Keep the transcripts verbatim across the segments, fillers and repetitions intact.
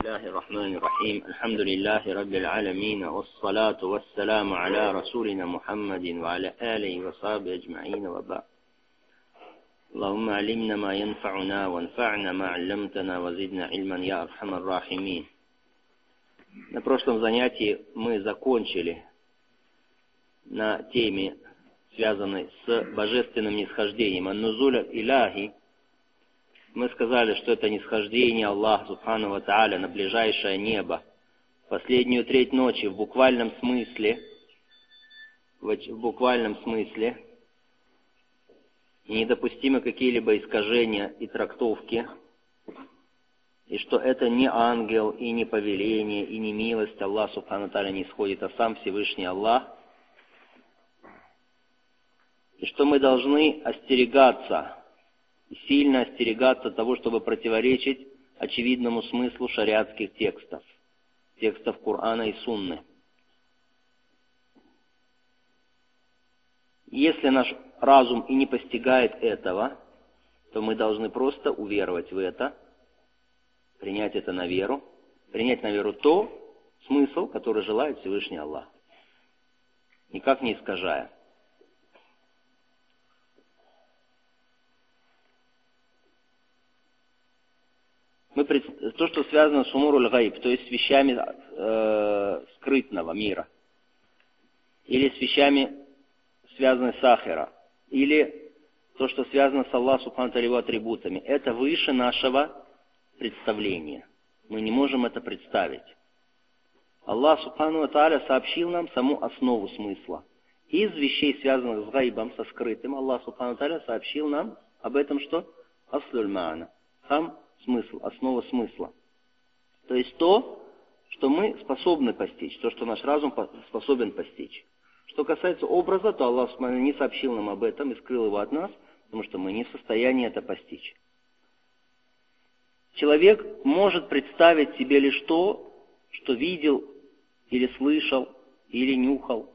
بسم الله الرحمن الرحيم الحمد لله رب العالمين والصلاة والسلام على رسولنا محمد وعلى آله وصحبه أجمعين وبعد اللهم علمنا ما ينفعنا وانفعنا ما علمتنا وزدنا علما يا أرحم الراحمين. На прошлом занятии мы закончили на теме, связанной с божественным нисхождением ан-нузуль иляхи. Мы сказали, что это нисхождение Аллаха Субхану ва Тааля на ближайшее небо, последнюю треть ночи в буквальном смысле, в буквальном смысле, и недопустимы какие-либо искажения и трактовки, и что это не ангел, и не повеление, и не милость Аллаха Субхану ва Тааля не исходит, а сам Всевышний Аллах, и что мы должны остерегаться, сильно остерегаться того, чтобы противоречить очевидному смыслу шариатских текстов, текстов Корана и Сунны. Если наш разум и не постигает этого, то мы должны просто уверовать в это, принять это на веру, принять на веру то, смысл, который желает Всевышний Аллах, никак не искажая. Мы пред... То, что связано с умуруль гайб, то есть с вещами э, скрытного мира, или с вещами, связанными с ахира, или то, что связано с Аллахом Субхану ва Тааля его атрибутами, это выше нашего представления. Мы не можем это представить. Аллах Субхану ва Тааля сообщил нам саму основу смысла. Из вещей, связанных с гайбом, со скрытым, Аллах Субхану ва Тааля сообщил нам об этом, что аслюль ма'на, сам смысл, основа смысла. То есть то, что мы способны постичь, то, что наш разум способен постичь. Что касается образа, то Аллах не сообщил нам об этом и скрыл его от нас, потому что мы не в состоянии это постичь. Человек может представить себе лишь то, что видел, или слышал, или нюхал,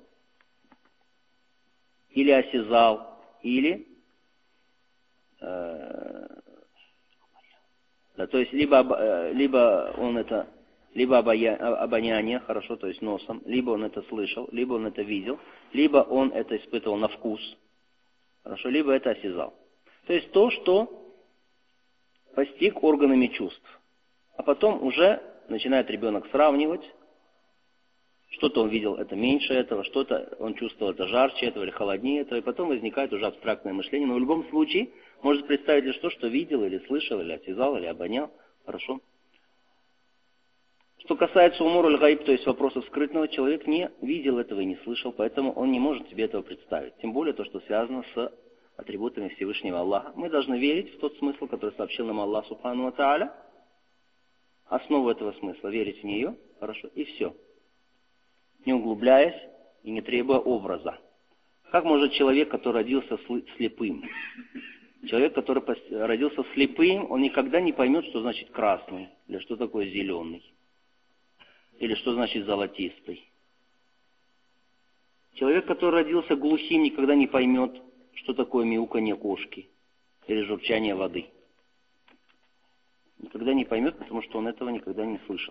или осязал, или э, Да, то есть либо, либо он это, либо обоняние, хорошо, то есть носом, либо он это слышал, либо он это видел, либо он это испытывал на вкус, хорошо, либо это осязал. То есть то, что постиг органами чувств. А потом уже начинает ребенок сравнивать, что-то он видел, это меньше этого, что-то он чувствовал, это жарче этого или холоднее этого, и потом возникает уже абстрактное мышление. Но в любом случае может представить лишь то, что видел, или слышал, или осязал, или обонял. Хорошо. Что касается умуруль гайб, то есть вопросов скрытного, человек не видел этого и не слышал, поэтому он не может себе этого представить. Тем более то, что связано с атрибутами Всевышнего Аллаха. Мы должны верить в тот смысл, который сообщил нам Аллах Субхану ва Тааля. Основу этого смысла, верить в нее, хорошо, и все. Не углубляясь и не требуя образа. Как может человек, который родился слепым? Человек, который родился слепым, он никогда не поймет, что значит красный, или что такое зеленый, или что значит золотистый. Человек, который родился глухим, никогда не поймет, что такое мяуканье кошки, или журчание воды. Никогда не поймет, потому что он этого никогда не слышал.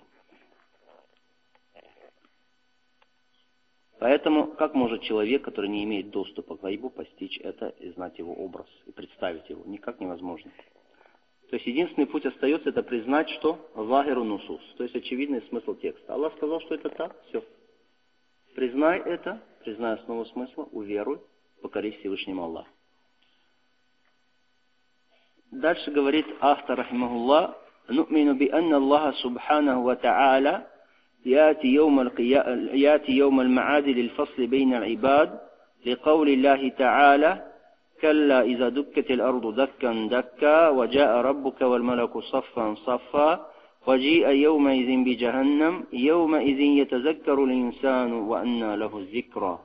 Поэтому, как может человек, который не имеет доступа к гайбу, постичь это и знать его образ, и представить его? Никак невозможно. То есть, единственный путь остается, это признать, что захиру нусус, то есть, очевидный смысл текста. Аллах сказал, что это так, все. Признай это, признай основу смысла, уверуй, покорись Всевышнему Аллаху. Дальше говорит автор, рахимахуллах, «Ну'мину би анна Аллаха субханаху ва та'аля يأتي يوم القيا... يأتي يوم المعاد للفصل بين العباد لقول الله تعالى كلا إذا دكت الأرض دكا دكا وجاء ربك والملك صفا صفا وجيء يومئذ بجهنم يومئذ يتذكر الإنسان وأنى له الذكرى».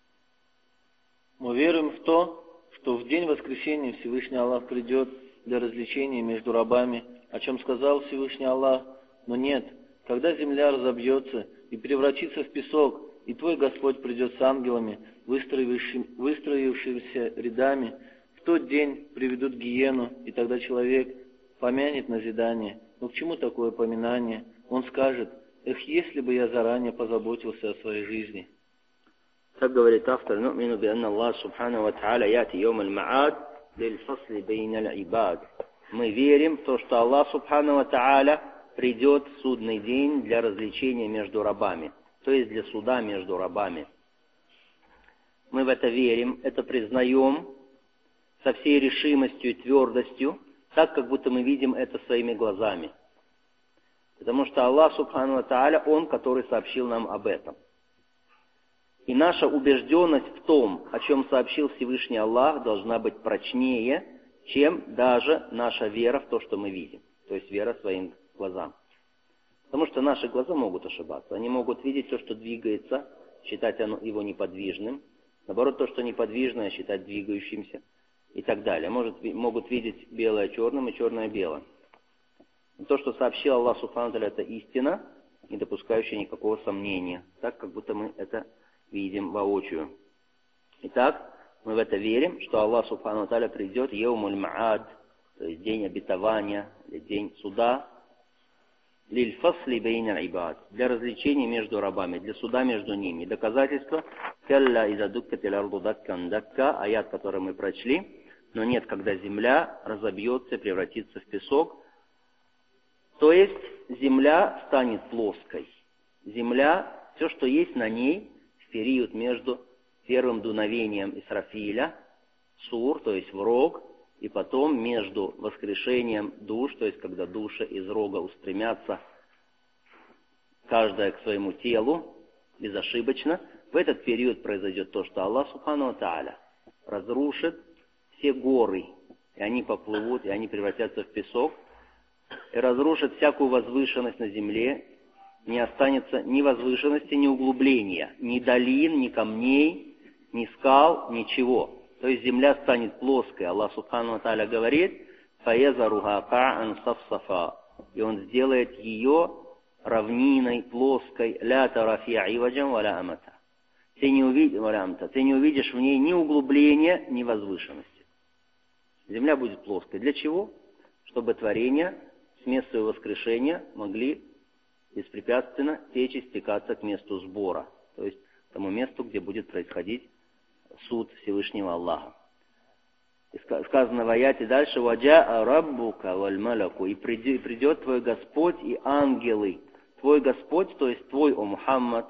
Мы верим в то, что в день воскресения Всевышний Аллах придет для развлечения между рабами, о чем сказал Всевышний Аллах, но нет. Когда земля разобьется и превратится в песок, и твой Господь придет с ангелами, выстроившимися рядами, в тот день приведут гиену, и тогда человек помянет назидание. Но к чему такое поминание? он скажет: «Эх, если бы я заранее позаботился о своей жизни». Так говорит автор: «Ну'мину би анна Аллах субхану ва та'аля яти йом аль-ма'ад лиль-фасли бейна аль-ибад». Мы верим в то, что Аллах субхану ва та'аля придет в судный день для развлечения между рабами, то есть для суда между рабами. Мы в это верим, это признаем со всей решимостью и твердостью, так, как будто мы видим это своими глазами. Потому что Аллах субхану ва та'аля, Он, который сообщил нам об этом. И наша убежденность в том, о чем сообщил Всевышний Аллах, должна быть прочнее, чем даже наша вера в то, что мы видим. То есть вера своим глазам. Потому что наши глаза могут ошибаться. Они могут видеть то, что двигается, считать его неподвижным. Наоборот, то, что неподвижное, считать двигающимся. И так далее. Может, могут видеть белое черным и черное белым. Но то, что сообщил Аллах субхану ва тааля, это истина, не допускающая никакого сомнения. Так, как будто мы это видим воочию. Итак, мы в это верим, что Аллах субхану ва тааля придет йаумуль ма'ад, то есть день обетования, или день суда, лиль-фасли бейна аль-ибад, для развлечения между рабами, для суда между ними. Доказательство: калла иза дуккатил арду даккан дакка, аят, который мы прочли. Но нет, когда земля разобьется и превратится в песок. То есть земля станет плоской. Земля, все, что есть на ней, в период между первым дуновением Исрафиля, сур, то есть в рог, и потом между воскрешением душ, то есть когда души из рога устремятся, каждая к своему телу, безошибочно, в этот период произойдет то, что Аллах субхану ва тааля разрушит все горы, и они поплывут, и они превратятся в песок, и разрушит всякую возвышенность на земле, не останется ни возвышенности, ни углубления, ни долин, ни камней, ни скал, ничего. То есть земля станет плоской. Аллах субхану ва тааля говорит: «Фаязаруха ка'ан сафсафа», и Он сделает ее равниной, плоской, «ля тарафи иваджан ва ля амата». Ты не увидишь в ней ни углубления, ни возвышенности. Земля будет плоской. Для чего? Чтобы творения с места его воскрешения могли беспрепятственно течь и стекаться к месту сбора, то есть к тому месту, где будет происходить суд Всевышнего Аллаха. И сказано в аяте дальше: «Ваджа раббука валь маляку», и придет твой Господь и ангелы. Твой Господь, то есть твой, о Мухаммад,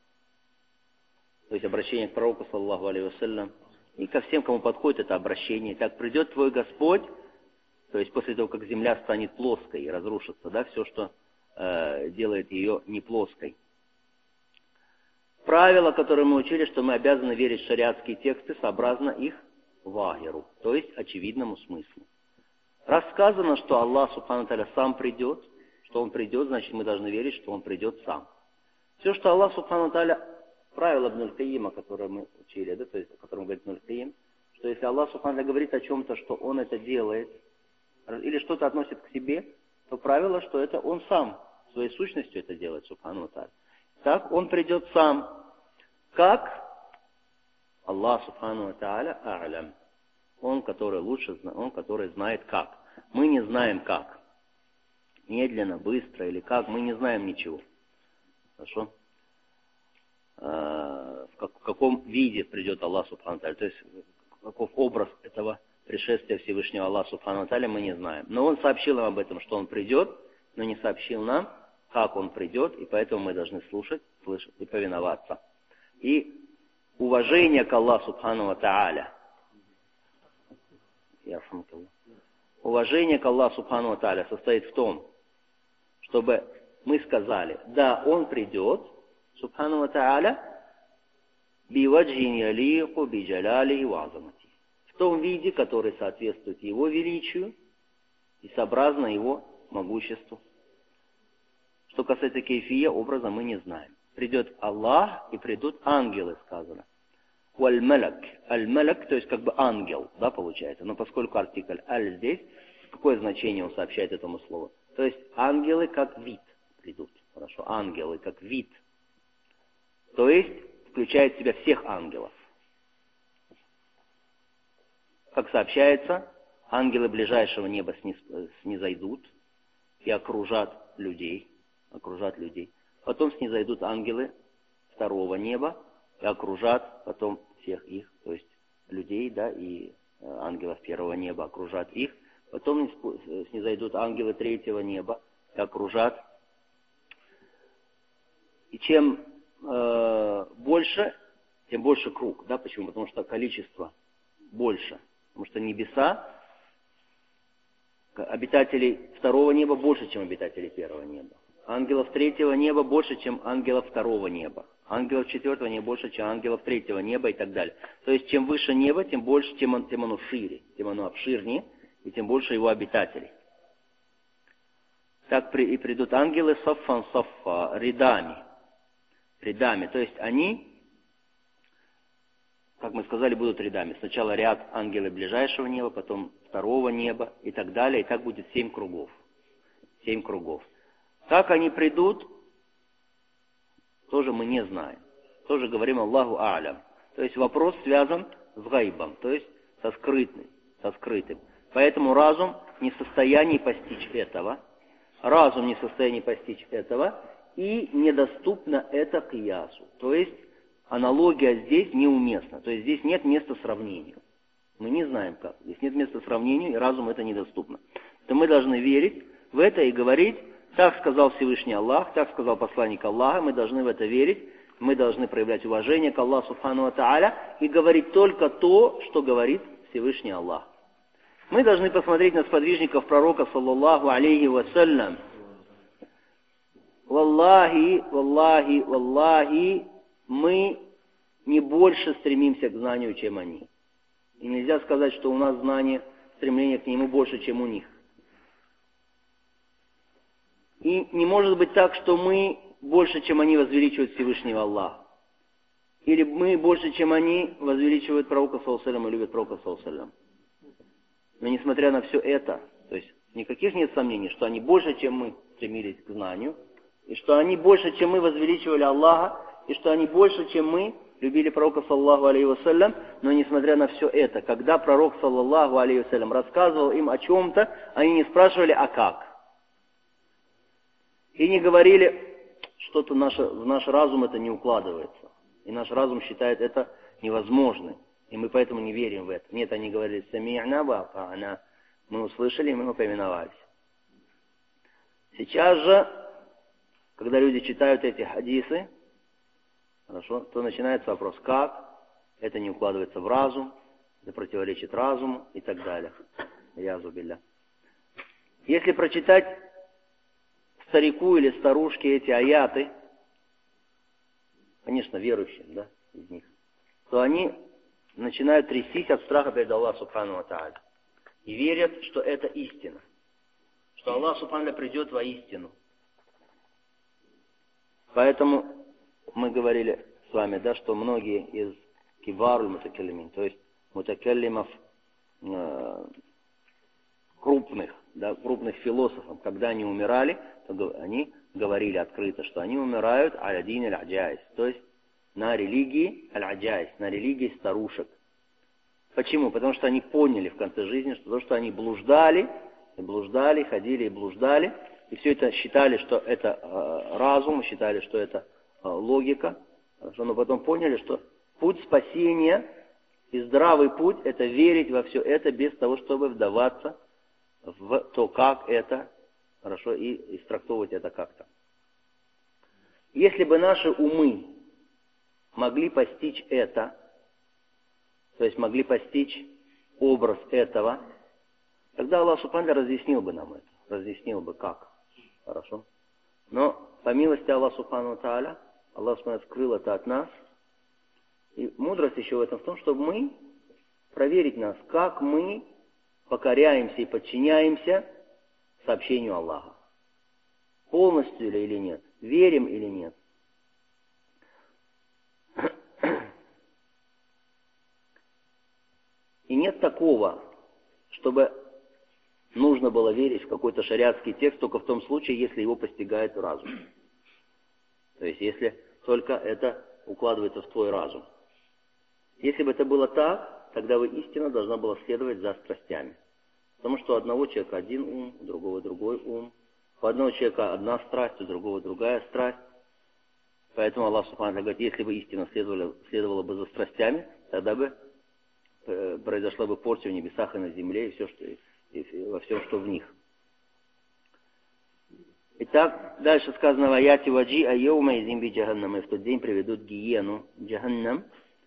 то есть обращение к пророку, саллаллаху алейхи вассалям, и ко всем, кому подходит это обращение. Так придет твой Господь, то есть после того, как земля станет плоской и разрушится, да, все, что э, делает ее не плоской. Правило, которое мы учили, что мы обязаны верить в шариатские тексты сообразно их вахиру, то есть очевидному смыслу. Рассказано, что Аллах субхану ва тааля сам придет, что Он придет, значит мы должны верить, что Он придет сам. Все, что Аллах субхану ва тааля, правило Ибн аль-Кайима, которое мы учили, да, то есть о котором говорит Ибн аль-Кайим, что если Аллах субхану ва тааля говорит о чем-то, что Он это делает, или что-то относит к себе, то правило, что это Он сам своей сущностью это делает, субхану ва тааля. Так Он придет сам. Как? Аллах субхану ва тааля а'лям. Он, который лучше, Он, который знает как. Мы не знаем как. Медленно, быстро или как, мы не знаем ничего. Хорошо? В каком виде придет Аллах субхану ва тааля, то есть каков образ этого пришествия Всевышнего Аллаха субхану ва тааля, мы не знаем. Но Он сообщил нам об этом, что Он придет, но не сообщил нам, как Он придет, и поэтому мы должны слушать, слышать и повиноваться. И уважение к Аллаху субхану ва тааля, уважение к Аллаху субхану ва тааля состоит в том, чтобы мы сказали: да, Он придет, субхану ва тааля, биваджин ялику биджаляли ва азамати, в том виде, который соответствует Его величию и сообразно Его могуществу. Что касается кейфия, образа мы не знаем. Придет Аллах и придут ангелы, сказано. Валь-маляк. Аль-маляк, то есть как бы ангел, да, получается. Но поскольку артикль аль здесь, какое значение он сообщает этому слову? То есть ангелы как вид придут. Хорошо, ангелы как вид. То есть включает в себя всех ангелов. Как сообщается, ангелы ближайшего неба снизойдут и окружат людей. окружат людей. Потом снизойдут ангелы второго неба и окружат потом всех их, то есть людей, да, и ангелов первого неба окружат их. Потом снизойдут ангелы третьего неба и окружат. И чем э, больше, тем больше круг. Да? Почему? Потому что количество больше. Потому что небеса, обитателей второго неба больше, чем обитателей первого неба. Ангелов третьего неба больше, чем ангелов второго неба. Ангелов четвертого неба больше, чем ангелов третьего неба и так далее. То есть, чем выше небо, тем больше, тем, он, тем оно шире, тем оно обширнее, и тем больше его обитателей. Так при, и придут ангелы саффан саффа, рядами. Рядами. То есть, они, как мы сказали, будут рядами. Сначала ряд ангелы ближайшего неба, потом второго неба и так далее. И так будет семь кругов. Семь кругов. Как они придут, тоже мы не знаем. Тоже говорим Аллаху А'лям. То есть вопрос связан с гайбом, то есть со скрытым, со скрытым. Поэтому разум не в состоянии постичь этого. Разум не в состоянии постичь этого. И недоступно это киясу. То есть аналогия здесь неуместна. То есть здесь нет места сравнению. Мы не знаем как. Здесь нет места сравнению, и разуму это недоступно. То мы должны верить в это и говорить: так сказал Всевышний Аллах, так сказал посланник Аллаха, мы должны в это верить, мы должны проявлять уважение к Аллаху Субхану ва Тааля и говорить только то, что говорит Всевышний Аллах. Мы должны посмотреть на сподвижников пророка, саллаллаху алейхи вассалям. Валлахи, валлахи, валлахи, мы не больше стремимся к знанию, чем они. И нельзя сказать, что у нас знание, стремление к нему больше, чем у них. И не может быть так, что мы больше, чем они, возвеличивают Всевышнего Аллаха. Или мы больше, чем они, возвеличивают пророка саллаллаху алейхи ва саллям и любят пророка саллаллаху алейхи ва саллям. Но несмотря на все это, то есть никаких нет сомнений, что они больше, чем мы, стремились к знанию, и что они больше, чем мы, возвеличивали Аллаха, и что они больше, чем мы, любили пророка саллаллаху алейхи ва саллям. Но несмотря на все это, когда пророк саллаллаху алейхи ва саллям рассказывал им о чем-то, они не спрашивали, а как. И не говорили, что-то наше, в наш разум это не укладывается. И наш разум считает это невозможным. И мы поэтому не верим в это. Нет, они говорили: «Сами'на ва атa'на». Мы услышали, и мы повиновались. Сейчас же, когда люди читают эти хадисы, хорошо, то начинается вопрос: как? Это не укладывается в разум, это противоречит разуму и так далее. Язу билля. Если прочитать старику или старушке эти аяты, конечно, верующим, да, из них, то они начинают трястись от страха перед Аллахом Субхану ва Тааля. И верят, что это истина. Что Аллах Субхану придет воистину. Поэтому мы говорили с вами, да, что многие из кибаруль мутакаллимин, то есть мутакаллимов э, крупных, да, крупных философов, когда они умирали, то они говорили открыто, что они умирают аля-дин аль-аджайс, то есть на религии аль-аджайс, на религии старушек. Почему? Потому что они поняли в конце жизни, что то, что они блуждали, и блуждали, ходили и блуждали, и все это считали, что это э, разум, считали, что это э, логика, хорошо, но потом поняли, что путь спасения и здравый путь — это верить во все это без того, чтобы вдаваться в то, как это, хорошо, и истрактовывать это как-то. Если бы наши умы могли постичь это, то есть могли постичь образ этого, тогда Аллах Субхану разъяснил бы нам это, разъяснил бы как, хорошо. Но по милости Аллаха Субхану Тааля, Аллах Субхану скрыл это от нас, и мудрость еще в этом в том, чтобы мы проверить нас, как мы покоряемся и подчиняемся сообщению Аллаха. Полностью ли или нет? Верим или нет? И нет такого, чтобы нужно было верить в какой-то шариатский текст только в том случае, если его постигает разум. То есть, если только это укладывается в твой разум. Если бы это было так, тогда бы истина должна была следовать за страстями. Потому что у одного человека один ум, у другого другой ум, У одного человека одна страсть, у другого другая страсть. Поэтому Аллах Субхану ва Тааля говорит, если бы истина следовала, следовала бы за страстями, тогда бы э, произошла бы порча в небесах и на земле, и, все, что, и, и во всем, что в них. Итак, дальше сказано, «Ваяти ваджи айоума изим би джаханнам», и в тот день приведут гиену джаханнам,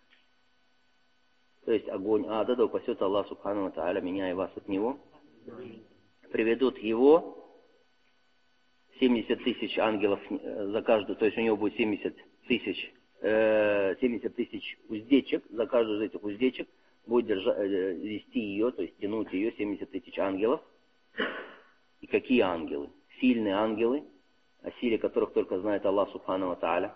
то есть огонь ада, да упасет Аллах Субхану ва Тааля меня и вас от него. Приведут его, семьдесят тысяч ангелов за каждую, то есть у него будет семьдесят тысяч, э, семьдесят тысяч уздечек, за каждую из этих уздечек будет держа, э, вести ее, то есть тянуть ее семьдесят тысяч ангелов. И какие ангелы? Сильные ангелы, о силе которых только знает Аллах Субхану ва Тааля.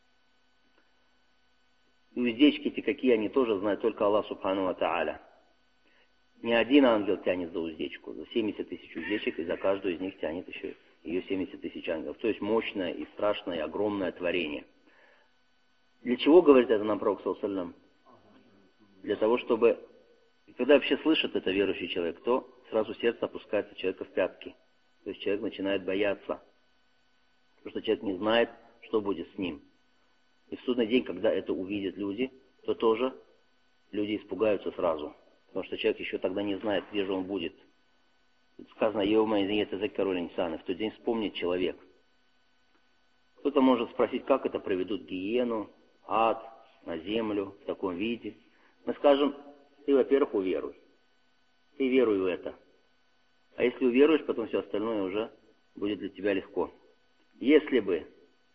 И уздечки эти какие, они тоже знают только Аллах Субхану ва Тааля. Не один ангел тянет за уздечку, за семьдесят тысяч уздечек, и за каждую из них тянет еще ее семьдесят тысяч ангелов. То есть мощное и страшное, и огромное творение. Для чего говорит это нам Пророк саллаллаху алейхи ва саллям? Для того, чтобы... И когда вообще слышит это верующий человек, то сразу сердце опускается человека в пятки. То есть человек начинает бояться. Потому что человек не знает, что будет с ним. И в судный день, когда это увидят люди, то тоже люди испугаются сразу. Потому что человек еще тогда не знает, где же он будет. Сказано, «Йоума изиньета закару линсаны», в тот день вспомнит человек. Кто-то может спросить, как это приведут гиену, ад, на землю, в таком виде. Мы скажем, ты, во-первых, уверуй. Ты веруй в это. А если уверуешь, потом все остальное уже будет для тебя легко. Если бы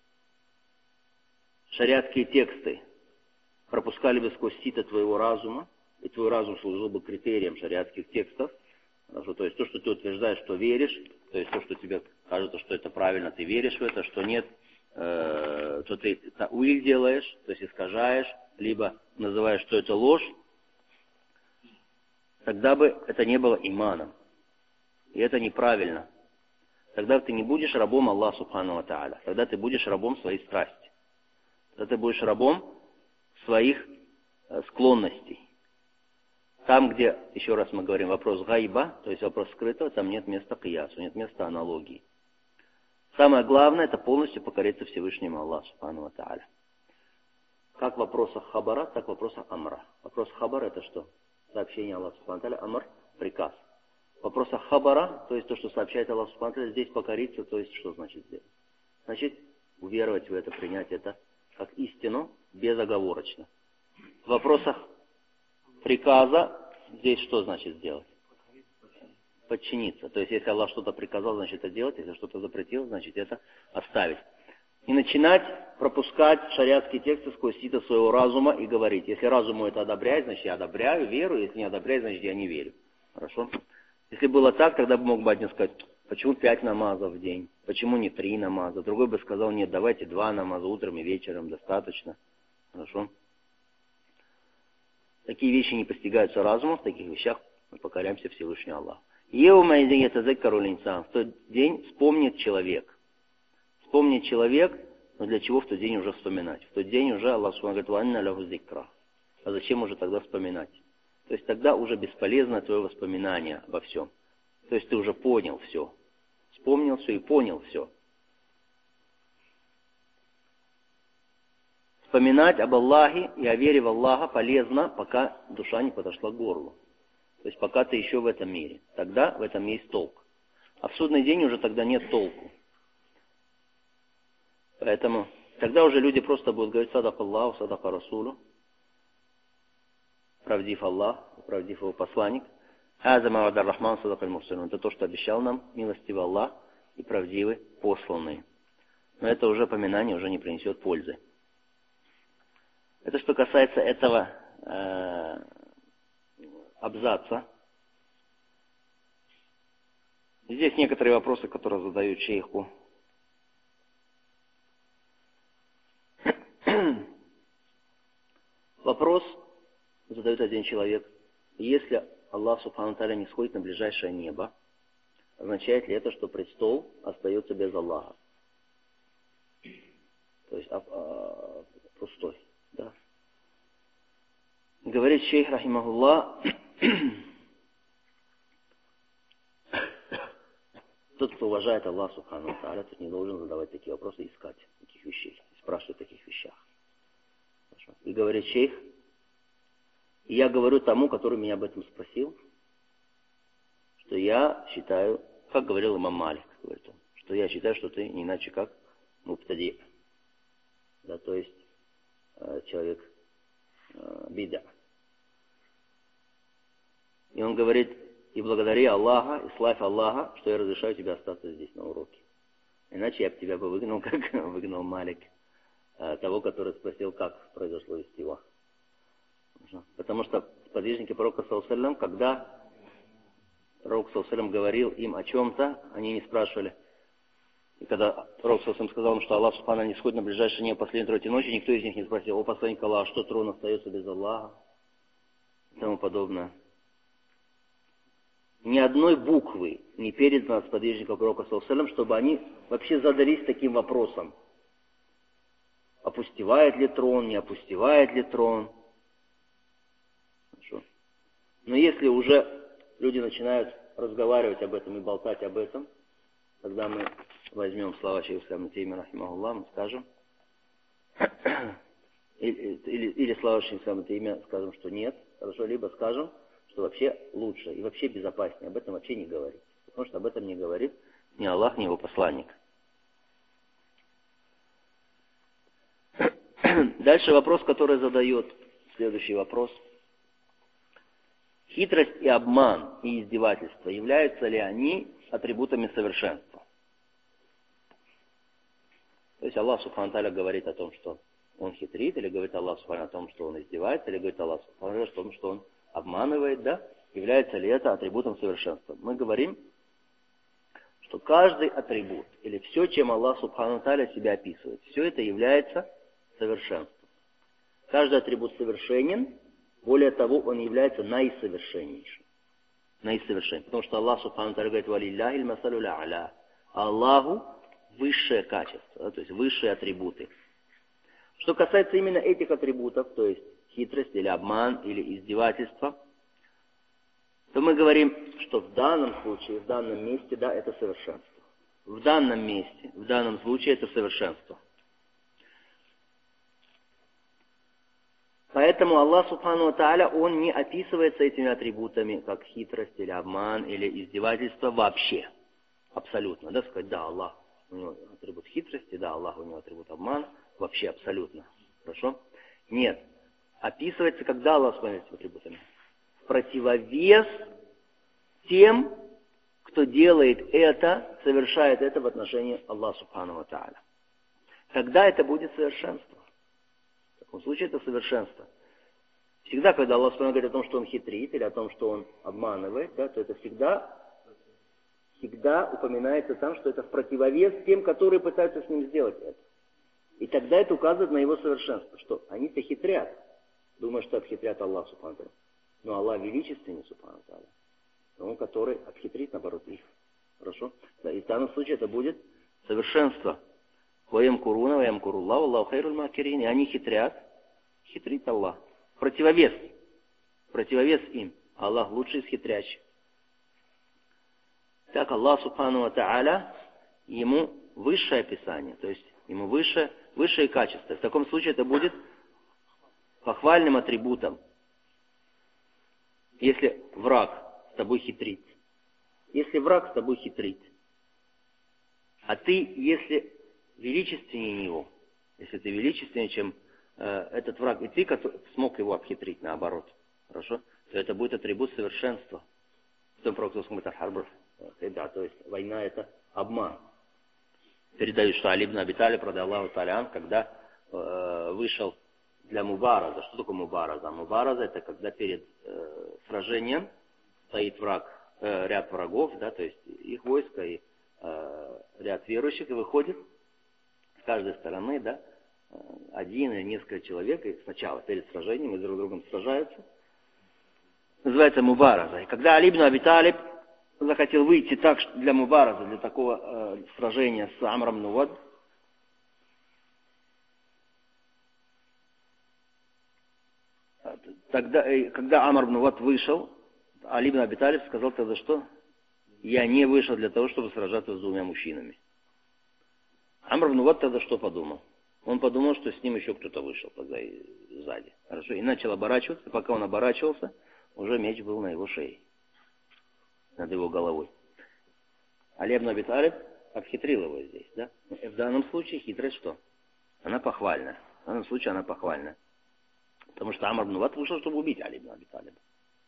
шариатские тексты пропускали бы сквозь сито твоего разума, и твой разум служил бы критерием шариатских текстов, хорошо, то есть то, что ты утверждаешь, что веришь, то есть то, что тебе кажется, что это правильно, ты веришь в это, что нет, э, то ты тауиль делаешь, то есть искажаешь, либо называешь, что это ложь, тогда бы это не было иманом. И это неправильно. Тогда ты не будешь рабом Аллаха Субхану ва Тааля. Тогда ты будешь рабом своей страсти. Тогда ты будешь рабом своих э, склонностей. Там, где, еще раз мы говорим, вопрос гайба, то есть вопрос скрытого, там нет места киясу, нет места аналогии. Самое главное, это полностью покориться Всевышнему Аллаху Субхану ва Тааля. Как в вопросах хабара, так в вопросах амра. Вопрос хабара это что? Сообщение Аллаха Субхану ва Тааля, амр, приказ. В вопросах хабара, то есть то, что сообщает Аллах Субхану ва Тааля, здесь покориться, то есть что значит сделать? Значит, уверовать в это, принять это как истину, безоговорочно. В вопросах приказа здесь что значит сделать? Подчиниться. То есть, если Аллах что-то приказал, значит это делать. Если что-то запретил, значит это оставить. И начинать пропускать шариатские тексты сквозь сито своего разума и говорить, если разуму это одобряет, значит я одобряю, верю, если не одобряет, значит я не верю. Хорошо? Если было так, тогда бы мог бы один сказать, почему пять намазов в день? Почему не три намаза? Другой бы сказал, нет, давайте два намаза утром и вечером, достаточно. Хорошо? Такие вещи не постигаются разумом, в таких вещах мы покоряемся Всевышнему Аллаху. Еума изиньета закару линсан. В тот день вспомнит человек. Вспомнит человек, но для чего в тот день уже вспоминать? В тот день уже Аллах Субхану говорит, ванна лаху зикра. А зачем уже тогда вспоминать? То есть тогда уже бесполезно твое воспоминание обо всем. То есть ты уже понял все. Вспомнил все и понял все. Вспоминать об Аллахе и о вере в Аллаха полезно, пока душа не подошла к горлу. То есть пока ты еще в этом мире. Тогда в этом есть толк. А в судный день уже тогда нет толку. Поэтому тогда уже люди просто будут говорить садак Аллаху, садака Расулу. Правдив Аллах, правдив его посланник. Хазама вадар рахман садак аль-мурсалун. Это то, что обещал нам милостивый Аллах и правдивый посланный. Но это уже поминание уже не принесет пользы. Это что касается этого э, абзаца. Здесь некоторые вопросы, которые задают шейху. Вопрос задает один человек. Если Аллах Субхану Тааля не сходит на ближайшее небо, означает ли это, что престол остается без Аллаха? То есть а, а, пустой. Да. Говорит шейх рахимахуллах, Тот, кто уважает Аллаха Субхану ва Тааля, тот не должен задавать такие вопросы и искать таких вещей, спрашивать о таких вещах. Хорошо. И говорит шейх, и я говорю тому, который меня об этом спросил, что я считаю, как говорил имам Малик, говорит он, что я считаю, что ты не иначе как мубтади. Да, то есть э, человек э, бида. И он говорит, и благодари Аллаха, и славь Аллаха, что я разрешаю тебе остаться здесь на уроке. Иначе я бы тебя бы выгнал, как выгнал Малик, э, того, который спросил, как произошло истива. Потому что сподвижники пророка, саллаллаху алейхи ва саллям, когда пророк, саллаллаху алейхи ва саллям, говорил им о чем-то, они не спрашивали. И когда пророк, саллаллаху алейхи ва саллям, сказал им, что Аллах Субхану не сходит на ближайшие дни последней тройки ночи, никто из них не спросил, о посланник Аллаха, что трон остается без Аллаха и тому подобное. Ни одной буквы не передано от сподвижников пророка, саллаллаху алейхи ва саллям, чтобы они вообще задались таким вопросом. Опустевает ли трон, не опустевает ли трон? Хорошо. Но если уже люди начинают разговаривать об этом и болтать об этом, тогда мы возьмем слова шейха ибн Таймия рахимахуллах, мы скажем, или, или, или слова шейха ибн Таймия скажем, что нет, хорошо, либо скажем, что вообще лучше и вообще безопаснее об этом вообще не говорить. Потому что об этом не говорит ни Аллах, ни его посланник. Дальше вопрос, который задает, следующий вопрос. Хитрость и обман и издевательство, являются ли они атрибутами совершенства? То есть Аллах Субхану Тааля говорит о том, что он хитрит, или говорит Аллах Субхану о том, что он издевается, или говорит Аллах Субхану о том, что он обманывает, да? Является ли это атрибутом совершенства? Мы говорим, что каждый атрибут, или все, чем Аллах Субхану Тааля себя описывает, все это является совершенством. Каждый атрибут совершенен, более того, он является наисовершеннейшим. Наисовершеннейшим. Потому что Аллах Субхану Тааля говорит, «Валилляхи л-масалю ля-аля». Аллаху высшее качество, да, то есть высшие атрибуты. Что касается именно этих атрибутов, то есть хитрость или обман или издевательство, то мы говорим, что в данном случае, в данном месте, да, это совершенство. В данном месте, в данном случае это совершенство. Поэтому Аллах Субхану Тааля, Он не описывается этими атрибутами, как хитрость или обман или издевательство вообще. Абсолютно. Да, сказать, да, Аллах, у него атрибут хитрости, да, Аллах, у него атрибут обмана. Вообще абсолютно. Хорошо? Нет. Описывается, когда Аллах Субхану этими атрибутами. В противовес тем, кто делает это, совершает это в отношении Аллаха Субхану Тааля. Когда это будет совершенство? В таком случае это совершенство. Всегда, когда Аллах Субхану говорит о том, что он хитрит, или о том, что он обманывает, да, то это всегда, всегда упоминается там, что это в противовес тем, которые пытаются с ним сделать это. И тогда это указывает на его совершенство, что они-то хитрят, думая, что обхитрят Аллах Субхану Тааля. Но Аллах величественный Субхану Тааля. Он, который обхитрит, наоборот, их. Хорошо? Да, и в данном случае это будет совершенство. Ваям куруна, ваям куруллаху, Аллаху хайруль макирин. И они хитрят, хитрит Аллах. Противовес. Противовес им. Аллах лучший из хитрящих. Так Аллах Субхану ва Тааля, ему высшее описание, то есть ему высшее, высшее качество. В таком случае это будет похвальным атрибутом. Если враг с тобой хитрит. Если враг с тобой хитрит, а ты, если величественнее него, если ты величественнее, чем э, этот враг, и ты который, смог его обхитрить, наоборот, хорошо, то это будет атрибут совершенства. В том пророк говорит, аль-харб, да, то есть война это обман. Передают, что Али ибн Аби Талиб, радиаллаху та'аля ан, когда э, вышел для мубараза. Что такое мубараза? Мубараза это когда перед э, сражением стоит враг, э, ряд врагов, да, то есть их войско и э, ряд верующих, и выходит с каждой стороны, да, один или несколько человек, и сначала перед сражением, и друг с другом сражаются. Называется мубараза. И когда Али ибн Аби Талиб захотел выйти так для мубараза, для такого э, сражения с Амром ибн Вад, тогда, когда Амр ибн Вад вышел, Али ибн Аби Талиб сказал тогда что? я не вышел для того, чтобы сражаться с двумя мужчинами. Амр ибн Уад тогда что подумал? Он подумал, что с ним еще кто-то вышел тогда сзади. Хорошо, и начал оборачиваться. Пока он оборачивался, уже меч был на его шее, над его головой. Али ибн Аби Талиб обхитрил его здесь, да? В данном случае хитрость что? Она похвальна. В данном случае она похвальна. Потому что Амр ибн Уад вышел, чтобы убить Али ибн Аби Талиба.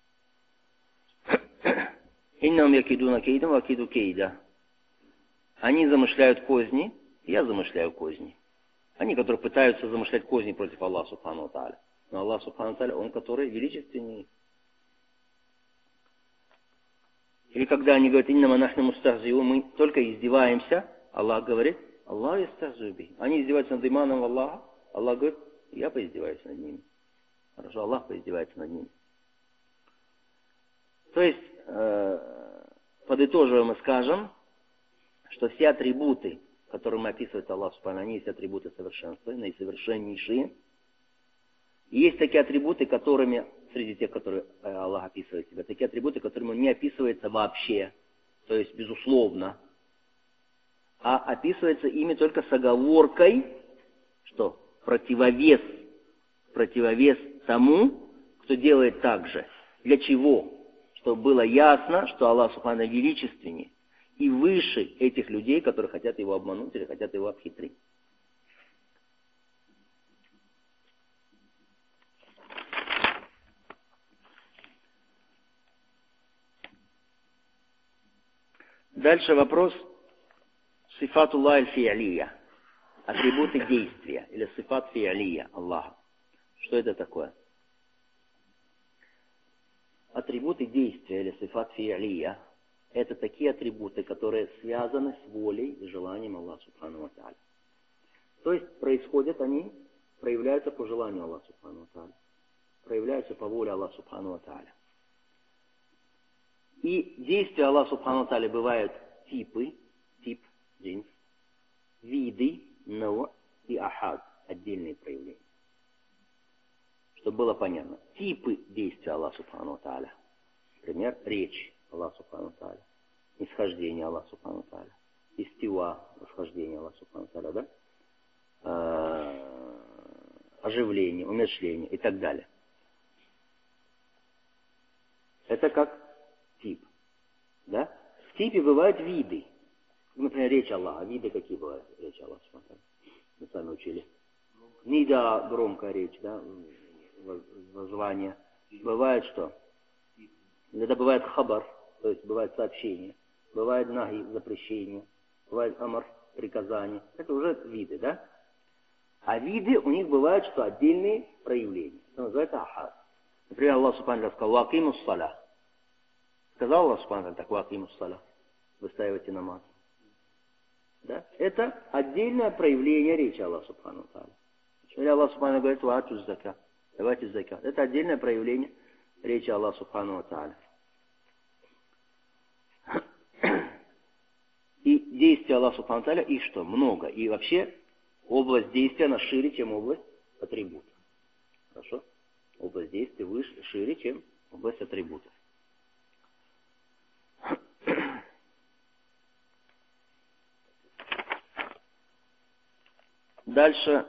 Иннам якидуна кейдам вакиду кейда. Они замышляют козни, я замышляю козни. Они, которые пытаются замышлять козни против Аллаха Субхану ва Тааля. Но Аллах Субхану ва Тааля, Он, который величественнее. Или когда они говорят, иннама нахну мустахзиу, мы только издеваемся, Аллах говорит, Аллах истахзиуби. Они издеваются над иманом Аллаха, Аллах говорит, я поиздеваюсь над ними. Хорошо, Аллах поиздевается над ними. То есть, э, подытоживая, мы скажем, что все атрибуты, которые мы описывает Аллах Субхану, они есть атрибуты совершенства, наисовершеннейшие. И есть такие атрибуты, которыми, среди тех, которые Аллах описывает себя, такие атрибуты, которыми он не описывается вообще, то есть безусловно, а описывается ими только с оговоркой, что противовес, противовес тому, кто делает так же. Для чего? Чтобы было ясно, что Аллах Субхану величественнее и выше этих людей, которые хотят его обмануть или хотят его обхитрить. Дальше вопрос сифатуллах аль-фи'алия. Атрибуты действия или сифат фи'алия Аллаха. Что это такое? Атрибуты действия или сифат фи'алия — это такие атрибуты, которые связаны с волей и желанием Аллаха Субхану ва Тааля. То есть происходят они, проявляются по желанию Аллаха Субхану ва Тааля. Проявляются по воле Аллаха Субхану ва Тааля. И действия Аллаха Субхану ва Тааля бывают типы, тип, джинс, виды, но и ахад, отдельные проявления. Чтобы было понятно. Типы действия Аллаха Субхану ва Тааля. Например, речь Аллаха Субхану ва Тааля, нисхождение Аллаха Субхану ва Тааля, истива, восхождение Аллаха Субхану ва Тааля, да? А, оживление, умерщвление и так далее. Это как тип. Да? В типе бывают виды. Например, речь Аллаха. Виды какие бывают? Речь Аллаха Субхану ва Тааля. Мы сами учили. Нида, громкая речь, да? Воззвание. Бывает что? Это бывает хабар, то есть бывает сообщение. Бывает нахи, запрещение. Бывает амар, приказание. Это уже виды, да? А виды у них бывают что? Отдельные проявления. Это называется ахад. Например, Аллах Субхану ва Тааля сказал, вакимус саля. Сказал Аллах Субхану ва Тааля так, вакимус саля. Выстаивайте намаз. Да? Это отдельное проявление речи Аллаха Субхану ва Тааля. Или Аллах Субхану говорит, ваату закат. Давайте закат. Это отдельное проявление речи Аллаха Субхану ва Тааля. И действия Аллаха Субхану ва Тааля, их что? Много. И вообще область действия, она шире, чем область атрибутов. Хорошо? Область действия выше, шире, чем область атрибутов. Дальше.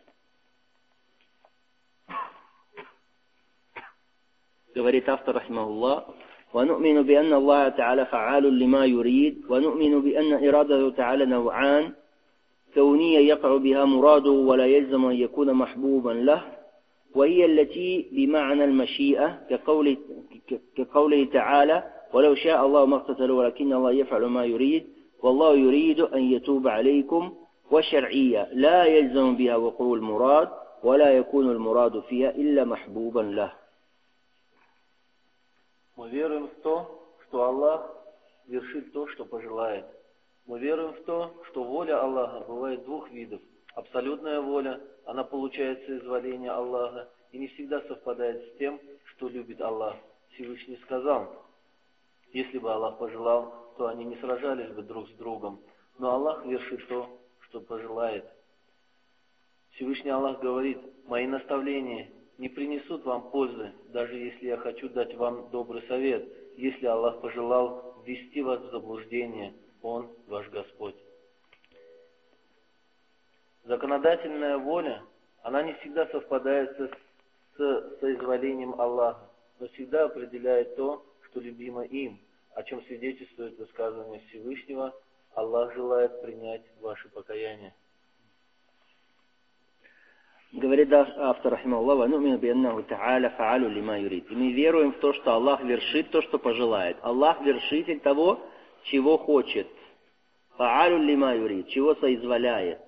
Говорит автор, рахимахуллах, وَنُؤْمِنُ بِأَنَّ اللَّهَ تَعَالَى فَعَالٌ لِمَا يُرِيدُ وَنُؤْمِنُ بِأَنَّ إِرَادَهُ تَعَالَى نَوْعَانِ كونية يقع بها مراده ولا يلزم أن يكون محبوبا له وهي التي بمعنى المشيئة كقول كقوله تعالى ولو شاء الله ما اقتتلوا ولكن الله يفعل ما يريد والله يريد أن يتوب عليكم وشرعية لا يلزم بها وقوع المراد ولا يكون المراد فيها إلا محبوبا له. Мы веруем в то, что Аллах вершит то, что пожелает. Мы веруем в то, что воля Аллаха бывает двух видов. Абсолютная воля, она получается из воления Аллаха и не всегда совпадает с тем, что любит Аллах. Всевышний сказал, если бы Аллах пожелал, то они не сражались бы друг с другом. Но Аллах вершит то, что пожелает. Всевышний Аллах говорит, мои наставления не принесут вам пользы, даже если я хочу дать вам добрый совет. Если Аллах пожелал, ввести вас в заблуждение. Он ваш Господь. Законодательная воля, она не всегда совпадает с, с соизволением Аллаха, но всегда определяет то, что любимо им, о чем свидетельствует высказывание Всевышнего: Аллах желает принять ваше покаяние. Говорит автор, рахимахуллах: «Ванумину бианнаху та'аля фа'алю лима юрид». И мы веруем в то, что Аллах вершит то, что пожелает. Аллах вершитель того, чего хочет. Фа'алю лима юрид, чего соизволяет.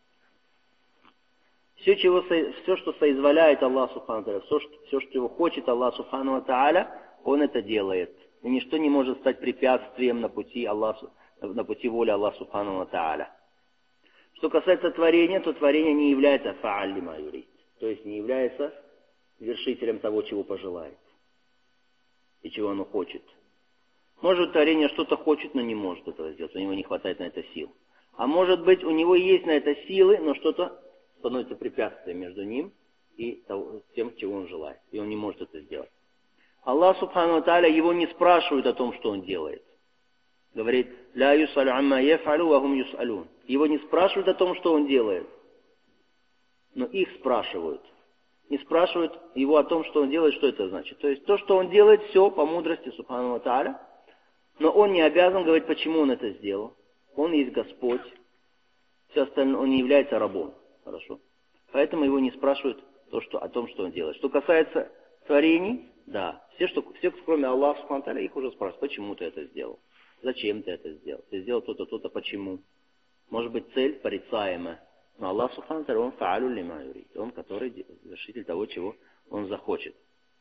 Все, чего, все, что соизволяет Аллах Субхану Тааля, все, все, что его хочет Аллах Субхану Тааля, Он это делает. И ничто не может стать препятствием на пути, Аллаху, на пути воли Аллаха Субхану Тааля. Что касается творения, то творение не является фа'аль лима юрид, то есть не является вершителем того, чего пожелает и чего оно хочет. Может, творение что-то хочет, но не может этого сделать, у него не хватает на это сил. А может быть, у него есть на это силы, но что-то становится препятствием между ним и тем, чего он желает. И он не может это сделать. Аллах Субхану ва Тааля его не спрашивает о том, что он делает. Говорит: «Ля юсалю амма яфалю ва хум юсалюн». Его не спрашивают о том, что он делает. Но их спрашивают. Не спрашивают его о том, что он делает, что это значит. То есть то, что он делает, все по мудрости Субхану ва Тааля. Но он не обязан говорить, почему он это сделал. Он есть Господь. Все остальное, он не является рабом. Хорошо. Поэтому его не спрашивают то, что, о том, что он делает. Что касается творений, да, все, что, все кроме Аллаха Субхану ва Тааля, их уже спрашивают: почему ты это сделал? Зачем ты это сделал? Ты сделал то-то, то-то, почему? Может быть, цель порицаемая. Но Аллах Субхану ва Тааля, Он фа'алю лима юрид. Он, который вершитель того, чего Он захочет.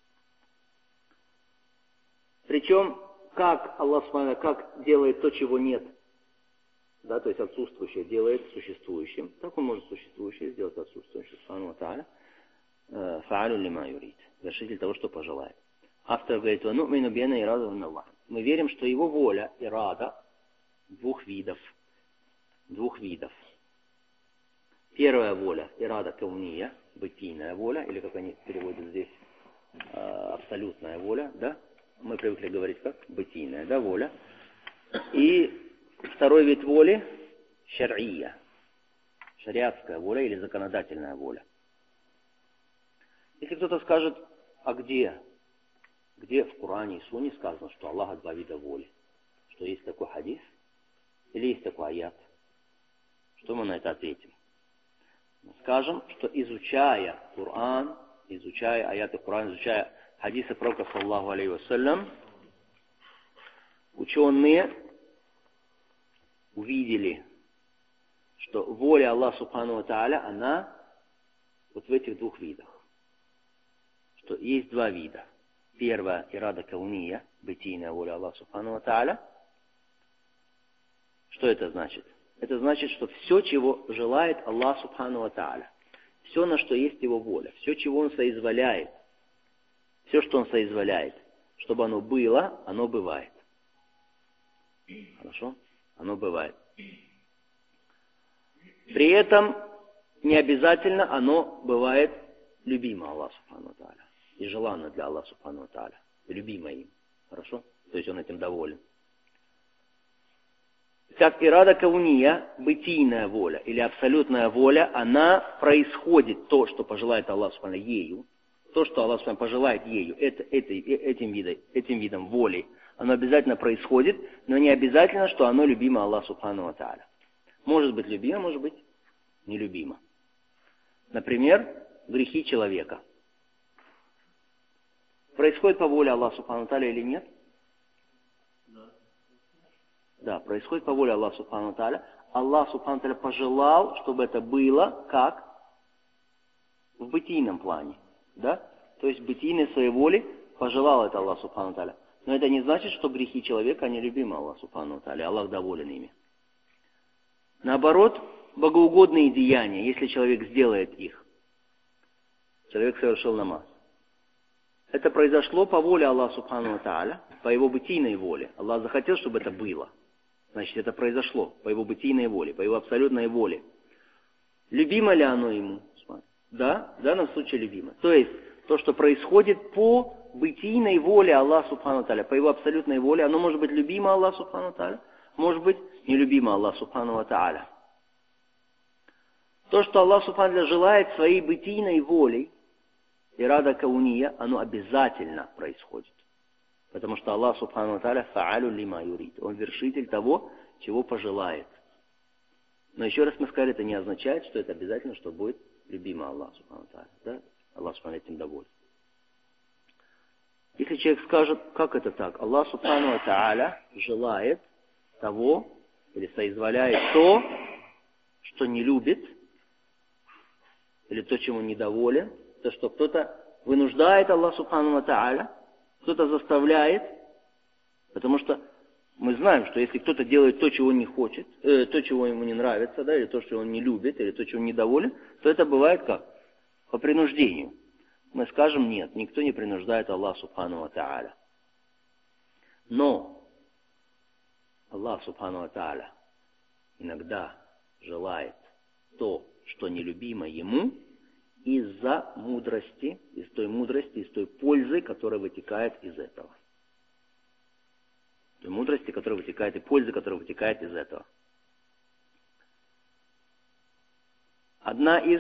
Причем, как Аллах Субхану ва Тааля, как делает то, чего нет, да, то есть отсутствующее делает существующим, так он может существующее сделать отсутствующим. Субхану ва Тааля фа'алю лима юрид, вершитель того, что пожелает. Автор говорит: «Ванумину бианна ираду мин Аллах». Мы верим, что его воля, ирада, двух видов. Двух видов. Первая воля, ирада кауния, бытийная воля, или как они переводят здесь, абсолютная воля, да? Мы привыкли говорить как бытийная, да, воля. И второй вид воли — шар'ия, шариатская воля или законодательная воля. Если кто-то скажет: а где? Где в Коране и Сунне сказано, что Аллаха два вида воли? Что есть такой хадис? Или есть такой аят? Что мы на это ответим? Скажем, что изучая Коран, изучая аяты Корана, изучая хадисы пророка, саллаллаху алейхи вассалям, ученые увидели, что воля Аллаха Субхану ва Тааля, она вот в этих двух видах. Что есть два вида. Первая — ирада кауния, бытийная воля Аллаха Субхану ва Тааля. Что это значит? Это значит, что все, чего желает Аллах Субхану ва Тааля, все, на что есть его воля, все, чего он соизволяет, все, что он соизволяет, чтобы оно было, оно бывает. Хорошо? Оно бывает. При этом не обязательно оно бывает любимо Аллаху Субхану ва Тааля. И желанно для Аллаха Субхану ва Тааля. Любимо им. Хорошо? То есть он этим доволен. Как ирада кауния, бытийная воля или абсолютная воля, она происходит, то, что пожелает Аллах Субхану ею, то, что Аллах Субхану пожелает ею, это, это, этим, видом, этим видом воли, оно обязательно происходит, но не обязательно, что оно любимо Аллаху Субхану ва Тааля. Может быть любимо, может быть нелюбимо. Например, грехи человека. Происходит по воле Аллаха Субхану ва Тааля или нет? Да, происходит по воле Аллаха Субхану ва Тааля. Аллах Субхану ва Тааля пожелал, чтобы это было как в бытийном плане. Да? То есть бытийной своей воли пожелал это Аллах Субхану ва Тааля. Но это не значит, что грехи человека, они любимы Аллаху Субхану ва Тааля. Аллах доволен ими. Наоборот, богоугодные деяния, если человек сделает их, человек совершил намаз. Это произошло по воле Аллаха Субхану ва Тааля, по его бытийной воле. Аллах захотел, чтобы это было. Значит, это произошло по его бытийной воле, по его абсолютной воле. Любимо ли оно ему? Да, в данном случае любимо. То есть, то, что происходит по бытийной воле Аллаха Субхану Тааля, по его абсолютной воле, оно может быть любимо Аллаху Субхану Тааля, может быть нелюбимо Аллаху Субхану Тааля. То, что Аллах Субхану Тааля желает своей бытийной волей, ирада кауния, оно обязательно происходит. Потому что Аллах Субхану Тааля фа'алю лима юрид. Он вершитель того, чего пожелает. Но еще раз мы сказали, это не означает, что это обязательно, что будет любимо Аллах Субхану Тааля. Да? Аллах Субхану этим доволен. Если человек скажет, как это так? Аллах Субхану Тааля желает того, или соизволяет то, что не любит, или то, чему недоволен, то, что кто-то вынуждает Аллах Субхану Тааля, кто-то заставляет, потому что мы знаем, что если кто-то делает то, чего не хочет, э, то, чего ему не нравится, да, или то, что он не любит, или то, чего он недоволен, то это бывает как? По принуждению. Мы скажем, нет, никто не принуждает Аллаха Субхану Тааля. Но Аллах Субхану Тааля иногда желает то, что нелюбимо ему, из-за мудрости, из той мудрости, из той пользы, которая вытекает из этого. Той мудрости, которая вытекает, и пользы, которая вытекает из этого. Одна из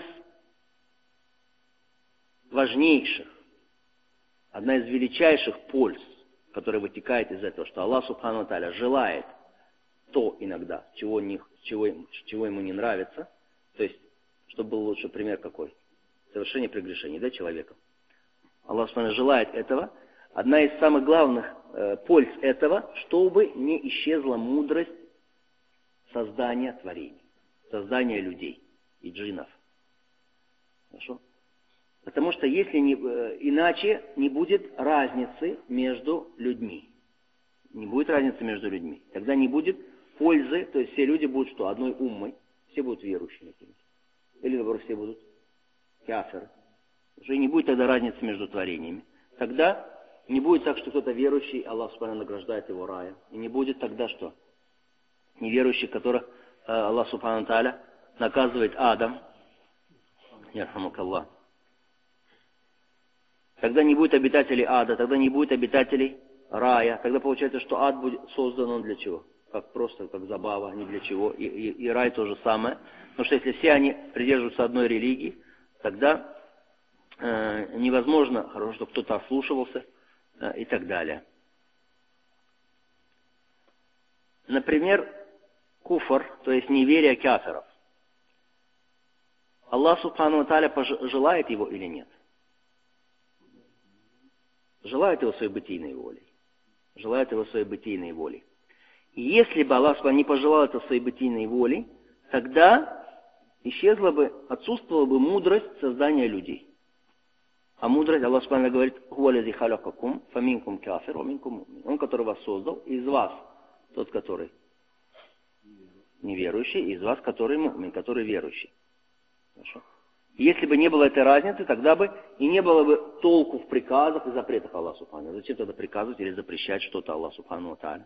важнейших, одна из величайших польз, которая вытекает из этого, что Аллах Субхану Тааля желает то иногда, чего, не, чего, чего ему не нравится, то есть, чтобы был лучший пример какой? Совершение прегрешений, да, человека. Аллах Субхану желает этого. Одна из самых главных э, польз этого, чтобы не исчезла мудрость создания творений, создания людей и джиннов. Хорошо? Потому что если не, э, иначе не будет разницы между людьми. Не будет разницы между людьми. Тогда не будет пользы, то есть все люди будут что? Одной уммой, все будут верующими. Или, наоборот, все будут кафиры. Уже не будет тогда разницы между творениями. Тогда не будет так, что кто-то верующий, Аллах Субхану награждает его раем. И не будет тогда что? Неверующих, которых э, Аллах Субхану Тааля наказывает адом. Ярхамукаллах. Тогда не будет обитателей ада, тогда не будет обитателей рая. Тогда получается, что ад будет создан он для чего? Как просто, как забава, не для чего. И, и, и рай то же самое. Потому что если все они придерживаются одной религии, тогда э, невозможно, хорошо, чтобы кто-то ослушивался э, и так далее. Например, куфр, то есть неверие кафиров. Аллах Субхану Тааля желает его или нет? Желает его своей бытийной волей. Желает его своей бытийной волей. И если бы Аллах Субхану не пожелал это своей бытийной волей, тогда исчезла бы, отсутствовала бы мудрость создания людей. А мудрость, Аллах Субхану говорит, «Хуалязи халякакум, фаминкум кафир, ваминкум мумин». Он, который вас создал, из вас тот, который неверующий, и из вас, который мумин, который верующий. Хорошо? Если бы не было этой разницы, тогда бы и не было бы толку в приказах и запретах Аллаха Субхану. Зачем тогда приказывать или запрещать что-то Аллаху Субхану Тааля?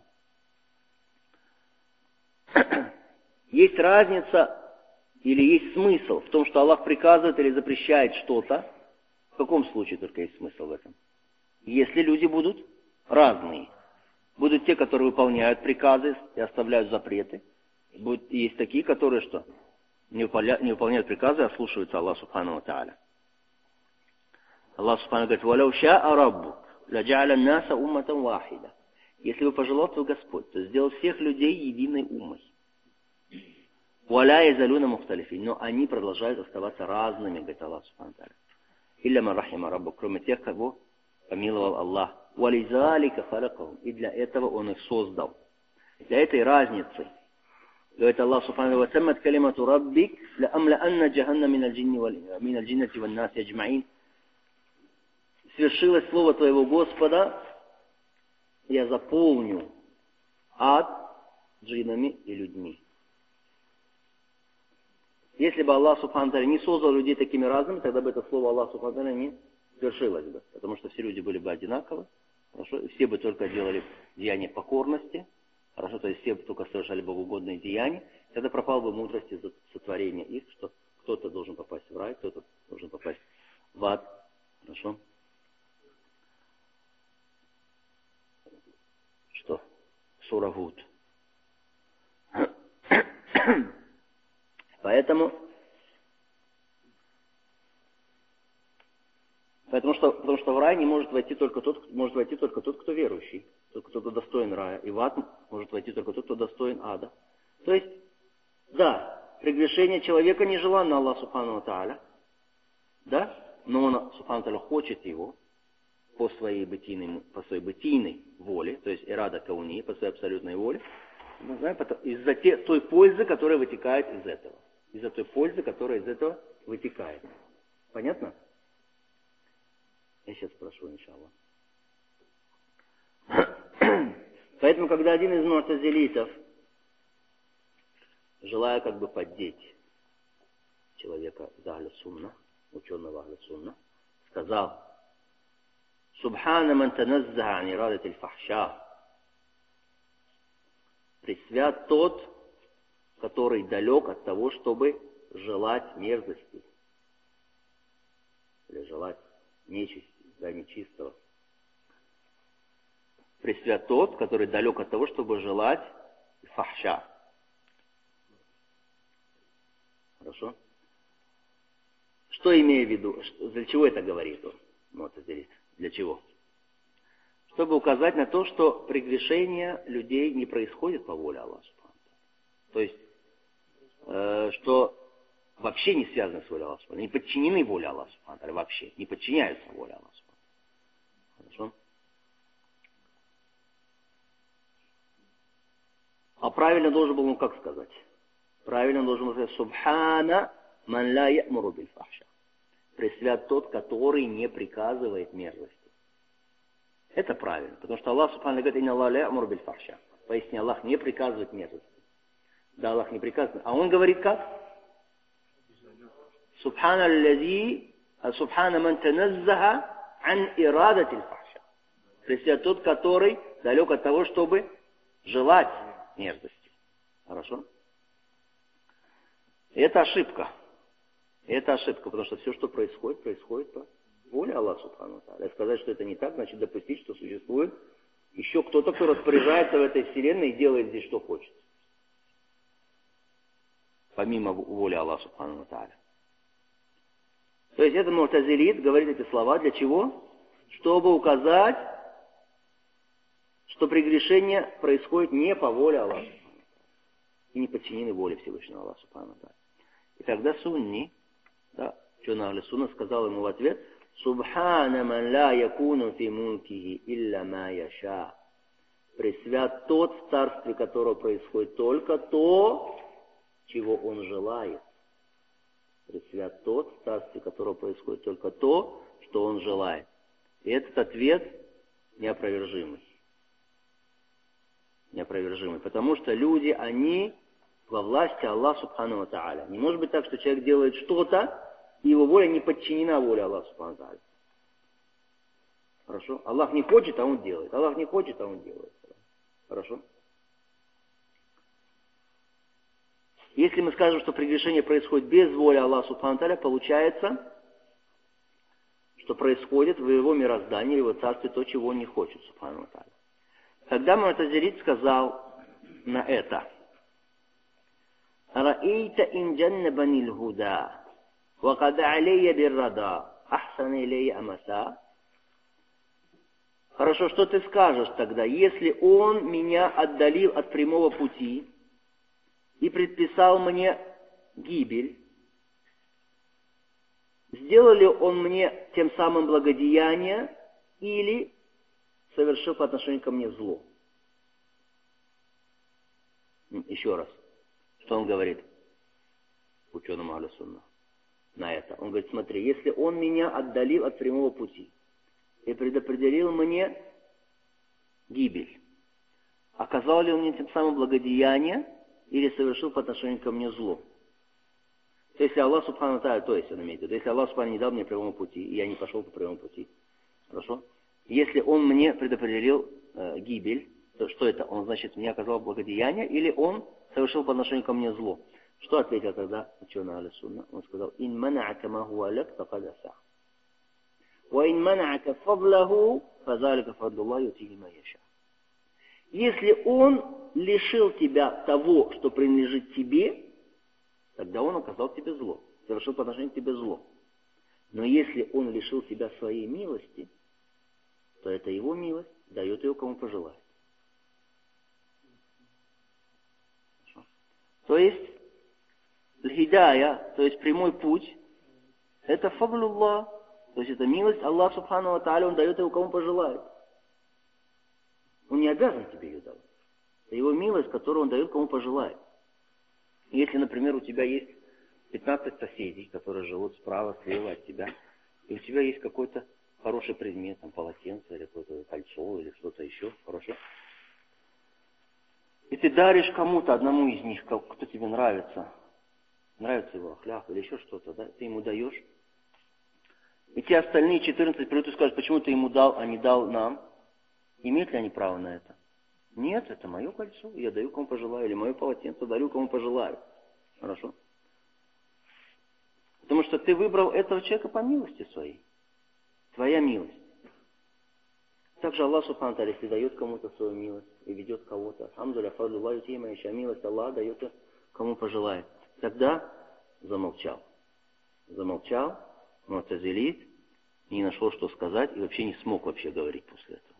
Есть разница или есть смысл в том, что Аллах приказывает или запрещает что-то. В каком случае только есть смысл в этом? Если люди будут разные. Будут те, которые выполняют приказы и оставляют запреты. Будут, есть такие, которые что? Не выполняют, не выполняют приказы, а слушаются Аллаху Субхану Тааля. Аллах Субхану говорит, «Валяу ша'a раббук, ладжа'аля наса умматан вахида». Если бы пожелал твой Господь, то сделал всех людей единой уммой. «Валя язалюна мухталифин», но они продолжают оставаться разными, говорит Аллах Субхану Тааля. «Илля ман рахима раббук», кроме тех, кого помиловал Аллах. «Вализалика халакахум», и для этого Он их создал. Для этой разницы, говорит Аллах Субхану ва таммат калимату раббик ла амла анна джаханна миналь джиннати ван наси аджмаин. Свершилось слово твоего Господа, я заполню ад джиннами и людьми. Если бы Аллах Субхану Тааля не создал людей такими разными, тогда бы это слово Аллах Субхану Тааля не свершилось бы. Потому что все люди были бы одинаковы, хорошо, и все бы только делали деяния покорности, хорошо, то есть все бы только совершали богоугодные деяния, тогда пропала бы мудрость из-за сотворения их, что кто-то должен попасть в рай, кто-то должен попасть в ад, хорошо. сура Гуд. Поэтому, поэтому что, потому что в рай не может войти только тот, может войти только тот, кто верующий, только тот, кто достоин рая. И в ад может войти только тот, кто достоин ада. То есть, да, прегрешение человека нежеланно Аллаху Субхану ва Тааля, да, но он, Субхану ва Тааля, хочет его по своей бытийной, по своей бытийной воле, то есть ирада кауни, по своей абсолютной воле, из-за те, той пользы, которая вытекает из этого. Из-за той пользы, которая из этого вытекает. Понятно? Я сейчас спрошу, иншаллах. Поэтому, когда один из му'тазилитов, желая как бы поддеть человека из Ахлю Сунна, ученого Ахлю Сунна, сказал: «Субхана ман таназзаха ан ирадати аль-фахша». Пресвят тот, который далек от того, чтобы желать мерзости, или желать нечисти, да, нечистого. Пресвят тот, который далек от того, чтобы желать фахша. Хорошо? Что имея в виду? Для чего это говорит он? Му'тазилит. Для чего? Чтобы указать на то, что прегрешение людей не происходит по воле Аллаха. То есть, э, что вообще не связаны с волей Аллаха. Не подчинены воле Аллаха. Вообще. Не подчиняются воле Аллаха. Хорошо? А правильно должен был, ну как сказать? Правильно должен был сказать: «Субхана ман ла я'муру биль фахша». Пресвят тот, который не приказывает мерзости. Это правильно, потому что Аллах Субхану говорит: «Инна Аллах ла я'муру биль фахша». Поясни, Аллах не приказывает мерзости. Да, Аллах не приказывает. А он говорит как? «Субхана аллази, субхана ман таназзаха ан ирадати аль-фахша». Пресвят тот, который далек от того, чтобы желать мерзости. Хорошо? И это ошибка. И это ошибка, потому что все, что происходит, происходит по воле Аллаха Субхану ва Тааля. Сказать, что это не так, значит допустить, что существует еще кто-то, кто распоряжается в этой вселенной и делает здесь, что хочет. Помимо воли Аллаха Субхану ва Тааля. То есть этот му'тазилит говорит эти слова для чего? Чтобы указать, что прегрешение происходит не по воле Аллаха и не подчинены воле Всевышнего Аллаха Субхану ва Тааля. И тогда сунни, да, ученый Ахлю Сунна, сказал ему в ответ: «Субхана ман ла якуну фи мулкихи илля ма яша». Пресвят тот, в царстве которого происходит только то, чего он желает. Пресвят тот, в царстве которого происходит только то, что он желает. И этот ответ неопровержимый. Неопровержимый. Потому что люди, они во власти Аллаха Субхану ва Тааля. Не может быть так, что человек делает что-то, и его воля не подчинена воле Аллаха Субхану ва Тааля. Хорошо? Аллах не хочет, а он делает. Аллах не хочет, а он делает. Хорошо? Если мы скажем, что прегрешение происходит без воли Аллаха Субхану ва Тааля, получается, что происходит в его мироздании, в его царстве то, чего он не хочет, Субхану ва Тааля. Тогда му'тазилит сказал на это: «Ра'ейта ин джаннабани л-худа, ва кад алейя бир-рада, ахсан илейя амаса». Хорошо, что ты скажешь тогда, если он меня отдалил от прямого пути и предписал мне гибель, сделал ли он мне тем самым благодеяние или совершил по отношению ко мне зло? Еще раз. Что он говорит ученому Ахлю Сунна на это? Он говорит: смотри, если он меня отдалил от прямого пути и предопределил мне гибель, оказал ли он мне тем самым благодеяние или совершил по отношению ко мне зло? То есть, если Аллах Субхану ва Тааля, то есть он имеет в виду, если Аллах Субхану не дал мне прямого пути, и я не пошел по прямому пути, хорошо? Если он мне предопределил э, гибель, то что это? Он, значит, мне оказал благодеяние, или он совершил по отношению ко мне зло? Что ответил тогда ученый Ахлю Сунна? Он сказал: «Ин манаака ма хуа лак, факад асах. Ва ин манаака фадлаху, фазалика фадлуллах ютихи ма яша». Если он лишил тебя того, что принадлежит тебе, тогда он оказал тебе зло, совершил по отношению к тебе зло. Но если он лишил тебя своей милости, то это его милость, дает ее кому пожелает. То есть, лхидая, то есть прямой путь, это фаглуллах, то есть это милость Аллах Субхану ва Тааля, он дает его кому пожелает. Он не обязан тебе ее давать. Это его милость, которую он дает кому пожелает. Если, например, у тебя есть пятнадцать соседей, которые живут справа, слева от тебя, и у тебя есть какой-то хороший предмет, там полотенце или какое-то кольцо или что-то еще, хорошо? И ты даришь кому-то, одному из них, кто тебе нравится, нравится его ахлях или еще что-то, да, ты ему даешь. И те остальные четырнадцать придут и скажут, почему ты ему дал, а не дал нам? Имеют ли они право на это? Нет, это мое кольцо, я даю кому пожелаю, или мое полотенце дарю кому пожелаю. Хорошо? Потому что ты выбрал этого человека по милости своей. Твоя милость. Также Аллах Субхану ва Тааля, если дает кому-то свою милость и ведет кого-то, хамдуля, фадлуллахи тима, еще милость Аллах дает кому пожелает. Тогда замолчал. Замолчал, му'тазилит, не нашел, что сказать, и вообще не смог вообще говорить после этого.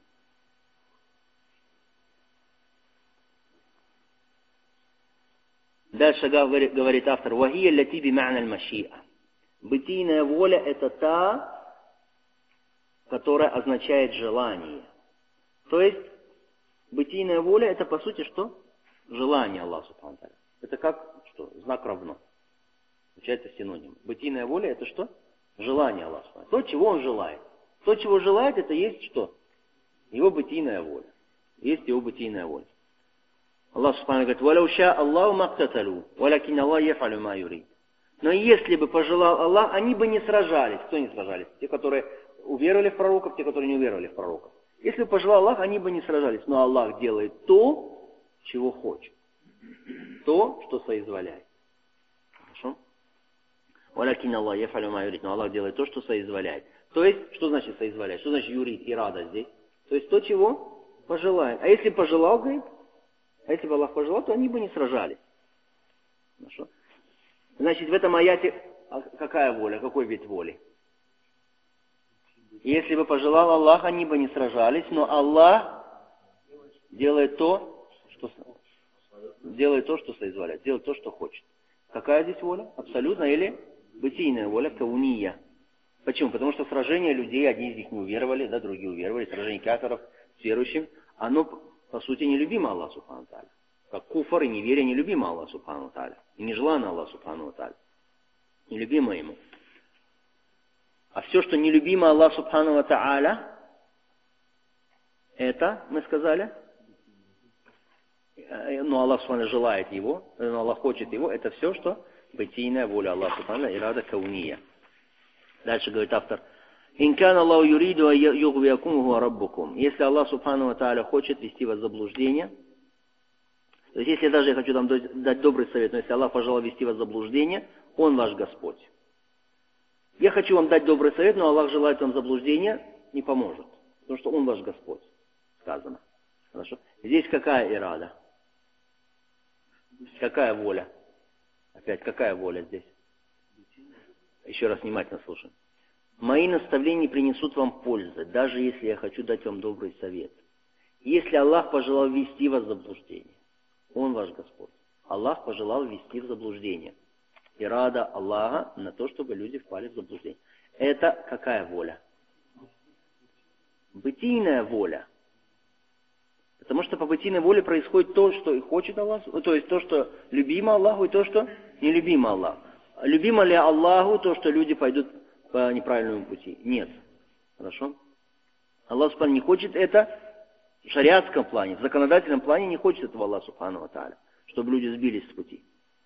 Дальше говорит, говорит автор, «Вахия ляти би ма'на аль-маши'a». Бытийная воля – это та, которая означает желание. То есть, бытийная воля – это по сути что? Желание Аллаха Субхану ва Тааля. Это как что? Знак равно. Получается синоним. Бытийная воля – это что? Желание Аллаха Субхану ва Тааля. То, чего он желает. То, чего желает, это есть что? Его бытийная воля. Есть его бытийная воля. Аллах Субхану говорит, «Валяу ша Аллаху мактаталу, валякин Аллах яфалю ма юрид». Но если бы пожелал Аллах, они бы не сражались. Кто не сражались? Те, которые уверовали в пророков, те, которые не уверовали в пророков. Если бы пожелал Аллах, они бы не сражались. Но Аллах делает то, чего хочет. То, что соизволяет. Хорошо? «Валякин Аллах яфалю ма юрид». Но Аллах делает то, что соизволяет. То есть, что значит соизволяет? Что значит юрид и рада здесь? То есть то, чего пожелает. А если пожелал, говорит, а если бы Аллах пожелал, то они бы не сражались. Хорошо? Значит, в этом аяте какая воля, какой вид воли? Если бы пожелал Аллах, они бы не сражались, но Аллах делает то, что, делает то, что соизволяет, делает то, что хочет. Какая здесь воля? Абсолютная или бытийная воля, кауния. Почему? Потому что сражение людей, одни из них не уверовали, да, другие уверовали, сражение кафиров с верующим, оно по сути нелюбимо Аллаху Субхану ва Тааля. Как куфар и неверие нелюбимо Аллаху Субхану ва Тааля. И нежеланно Аллаху Субхану ва Тааля. Нелюбимо ему. А все, что нелюбимо Аллаху Субхану ва Тааля, это, мы сказали, но Аллах Субхану желает его, но Аллах хочет его, это все, что бытийная воля Аллаха Субхану, ирада кауния. Дальше говорит автор, «Инкан Аллаху юриду югвиякум хуа раббукум». Если Аллах Субхану ва Тааля хочет вести вас в заблуждение, то есть если даже я хочу там дать добрый совет, но если Аллах пожелал вести вас в заблуждение, Он ваш Господь. Я хочу вам дать добрый совет, но Аллах желает вам заблуждения, не поможет. Потому что Он ваш Господь, сказано. Хорошо? Здесь какая ирада? Какая воля? Опять, какая воля здесь? Еще раз внимательно слушаем. Мои наставления принесут вам пользы, даже если я хочу дать вам добрый совет. Если Аллах пожелал ввести вас в заблуждение, Он ваш Господь. Аллах пожелал ввести в заблуждение. Ирада Аллаха на то, чтобы люди впали в заблуждение. Это какая воля? Бытийная воля. Потому что по бытийной воле происходит то, что и хочет Аллах, то есть то, что любимо Аллаху, и то, что нелюбимо Аллаху. Любимо ли Аллаху то, что люди пойдут по неправильному пути? Нет. Хорошо? Аллах Субхану не хочет это в шариатском плане, в законодательном плане не хочет этого Аллах Субхану ва Тааля, чтобы люди сбились с пути.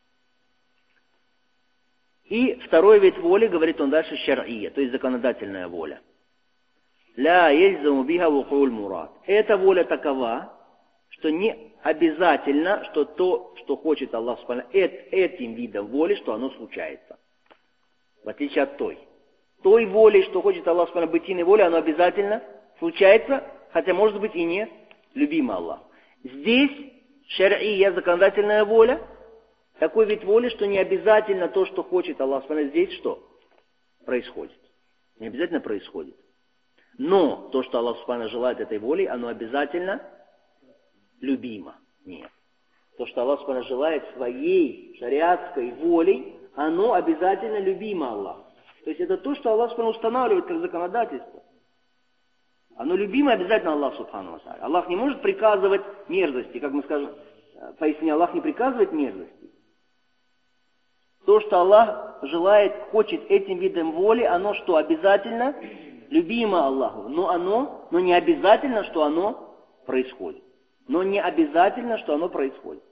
И второй вид воли, говорит он дальше, шар'ия, то есть законодательная воля. Ля ельзаму биха вухуль мурад. Эта воля такова, что не обязательно, что то, что хочет Аллах Субхану, этим видом воли, что оно случается. В отличие от той. Той воли, что хочет Аллах Субхану, бытийной воли, оно обязательно случается, хотя может быть и не любимо Аллах. Здесь шар'ия, законодательная воля, такой вид воли, что не обязательно то, что хочет Аллах Субхану, здесь что? Происходит. Не обязательно происходит. Но то, что Аллах Субхану желает этой волей, оно обязательно любимо. Нет. То, что Аллах Субхану желает своей шариатской волей, оно обязательно любимо Аллаху. То есть это то, что Аллах Субхану устанавливает как законодательство. Оно любимо обязательно Аллах Субхану ва тааля. Аллах не может приказывать мерзости, как мы скажем, поясни, Аллах не приказывает мерзости. То, что Аллах желает, хочет этим видом воли, оно что, обязательно любимо Аллаху. Но оно, но не обязательно, что оно происходит. Но не обязательно, что оно происходит.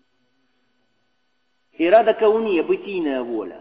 Ирада кауния, бытийная воля.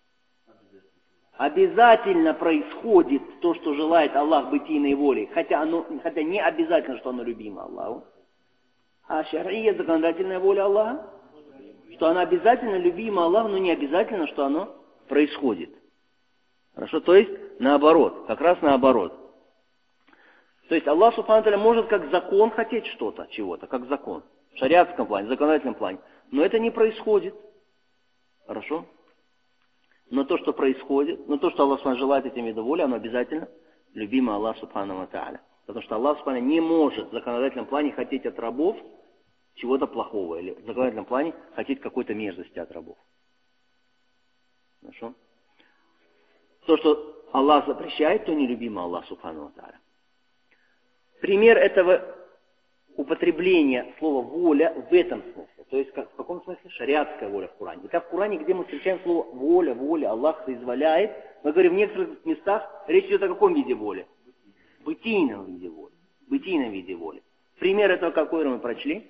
Обязательно происходит то, что желает Аллах бытийной волей, хотя, оно, хотя не обязательно, что оно любимо Аллаху. А шар'ия, законодательная воля Аллаха, что она обязательно любима Аллаху, но не обязательно, что оно происходит. Хорошо? То есть наоборот, как раз наоборот. То есть Аллах Субхану ва тааля может как закон хотеть что-то, чего-то, как закон. В шариатском плане, в законодательном плане. Но это не происходит. Хорошо? Но то, что происходит, но то, что Аллах Субхану желает этим видом воли, оно обязательно любимо Аллах Субхану ва тааля. Потому что Аллах Субхану не может в законодательном плане хотеть от рабов чего-то плохого, или в законодательном плане хотеть какой-то мерзости от рабов. Хорошо? То, что Аллах запрещает, то нелюбимо Аллах Субхану ва тааля. Пример этого употребления слова «воля» в этом смысле. То есть как, в каком смысле? Шариатская воля в Коране. Итак, в Коране, где мы встречаем слово «воля», «воля», Аллах соизволяет, мы говорим, в некоторых местах речь идет о каком виде воли? Бытийном виде воли. Бытийном виде воли. Пример этого какой мы прочли?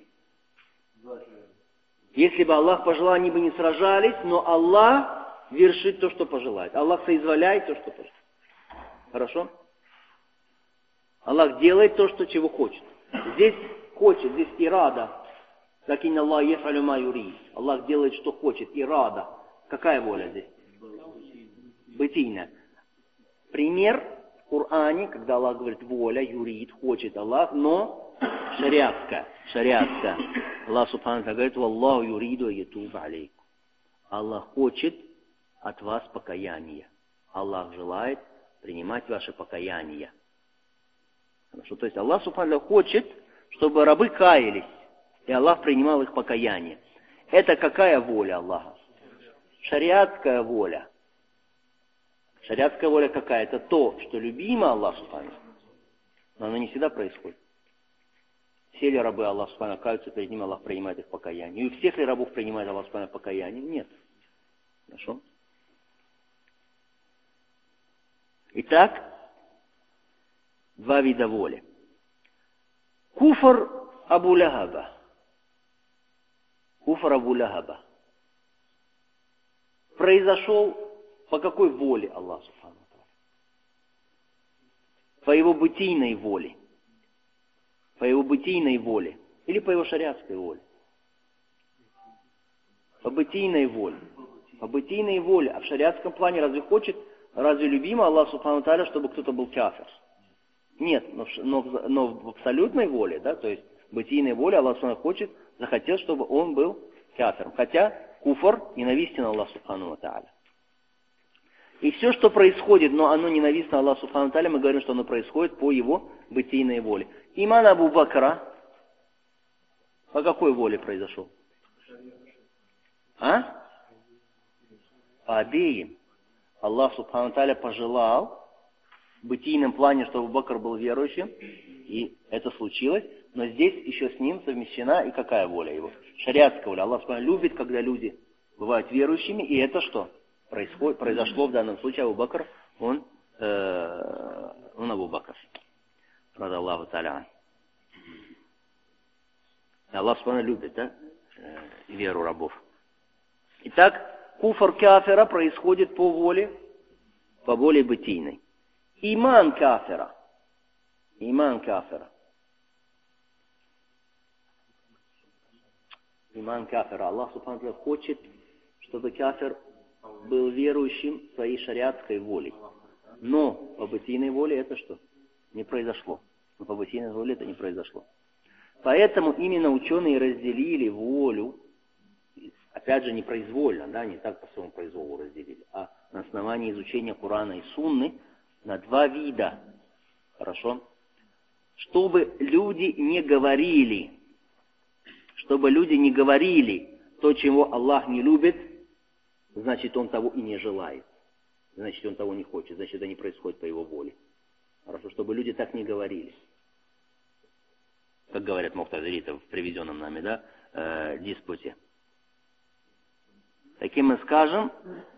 Если бы Аллах пожелал, они бы не сражались, но Аллах вершит то, что пожелает. Аллах соизволяет то, что пожелает. Хорошо? Аллах делает то, что чего хочет. Здесь хочет, здесь ирада. Лакин Аллах яф'алю ма юрид. Аллах делает, что хочет. Ирада. Какая воля здесь? Бытийная. Пример в Коране, когда Аллах говорит воля, юрид, хочет Аллах, но шариатская. Шариатская. Аллах Субхану ва говорит, «Валлаху юриду ятуб алейкум». Аллах хочет от вас покаяния. Аллах желает принимать ваше покаяние. Хорошо, то есть Аллах Субхану хочет, чтобы рабы каялись, и Аллах принимал их покаяние. Это какая воля Аллаха? Шариатская воля. Шариатская воля какая? Это то, что любимо Аллах Субхану, но оно не всегда происходит. Все ли рабы Аллах Субхану каются перед ним, Аллах принимает их покаяние. И у всех ли рабов принимает Аллах Субхану покаяние? Нет. Хорошо? Итак, два вида воли. Куфр Абу Лахаба. Куфр Абу Лахаба. Произошел по какой воле Аллах Субхану? По его бытийной воле. По его бытийной воле. Или по его шариатской воле. По бытийной воле. По бытийной воле. А в шариатском плане разве хочет, разве любимо Аллах Субхану тааля, чтобы кто-то был кафир? Нет, но, но, но в абсолютной воле, да, то есть в бытийной воле Аллах Субхану хочет, захотел, чтобы он был кафиром. Хотя куфр ненавистен Аллах Субхану тааля. И все, что происходит, но оно ненавистно Аллаху Субхану тааля, мы говорим, что оно происходит по его бытийной воле. Иман Абу Бакра по какой воле произошел? А? По обеим. Аллах Субхану тааля пожелал в бытийном плане, чтобы Абу Бакр был верующим, и это случилось, но здесь еще с ним совмещена и какая воля его? Шариатская воля. Аллах Субхану любит, когда люди бывают верующими, и это что? Происходит, произошло в данном случае. Абу Бакр, он, э, он Абу Бакр. Рада Аллаху тааля. Аллах Субхану любит, да, э, веру рабов. Итак, куфр кафира происходит по воле, по воле бытийной. Иман кафира. Иман кафира. Иман кафира. Аллах Субхану тааля хочет, чтобы кафир был верующим своей шариатской волей. Но по бытийной воле это что? Не произошло. Но по бытийной воле это не произошло. Поэтому именно ученые разделили волю, опять же, непроизвольно, да, не так по своему произволу разделили, а на основании изучения Корана и Сунны на два вида. Хорошо? Чтобы люди не говорили, чтобы люди не говорили то, чего Аллах не любит, значит, Он того и не желает. Значит, Он того не хочет, значит, это не происходит по Его воле. Хорошо, чтобы люди так не говорили. Как говорят муфтазилиты в приведенном нами, да, э, диспуте. Таким мы скажем,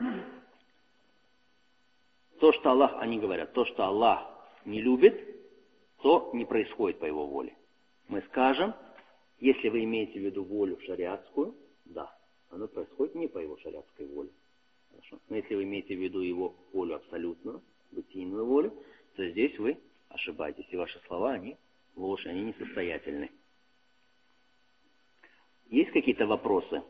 то, что Аллах, они говорят, то, что Аллах не любит, то не происходит по Его воле. Мы скажем, если вы имеете в виду волю шариатскую, да, оно происходит не по Его шариатской воле. Хорошо? Но если вы имеете в виду Его волю абсолютную, бытийную волю, то здесь вы ошибаетесь, и ваши слова, они ложь, они несостоятельны. Есть какие-то вопросы?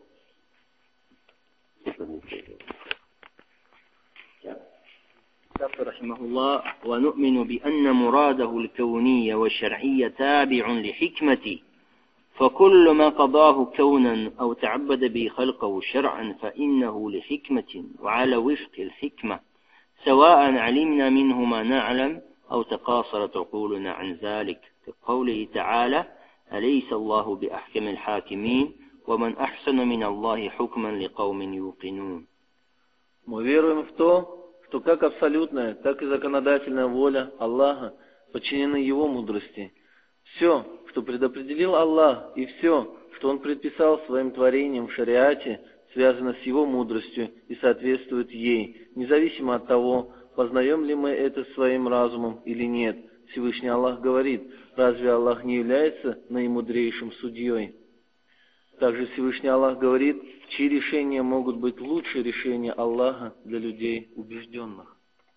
رحمه الله ونؤمن بأن مراده الكوني والشرعي تابع لحكمته فكل ما قضاه كونا أو تعبد به خلقه شرعا فإنه لحكمة وعلى وفق الحكمة سواء علمنا منه ما نعلم أو تقاصرت عقولنا عن ذلك كقوله تعالى أليس الله بأحكم الحاكمين ومن أحسن من الله حكما لقوم يوقنون. Мы веруем в то, что как абсолютная, так и законодательная воля Аллаха подчинены Его мудрости. Все, что предопределил Аллах, и все, что Он предписал своим творением в шариате, связано с Его мудростью и соответствует ей, независимо от того, познаем ли мы это своим разумом или нет. Всевышний Аллах говорит, разве Аллах не является наимудрейшим судьей? Также Всевышний Аллах говорит, чьи решения могут быть лучше решения Аллаха для людей убежденных.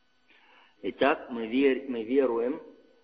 Итак, мы, вер, мы веруем,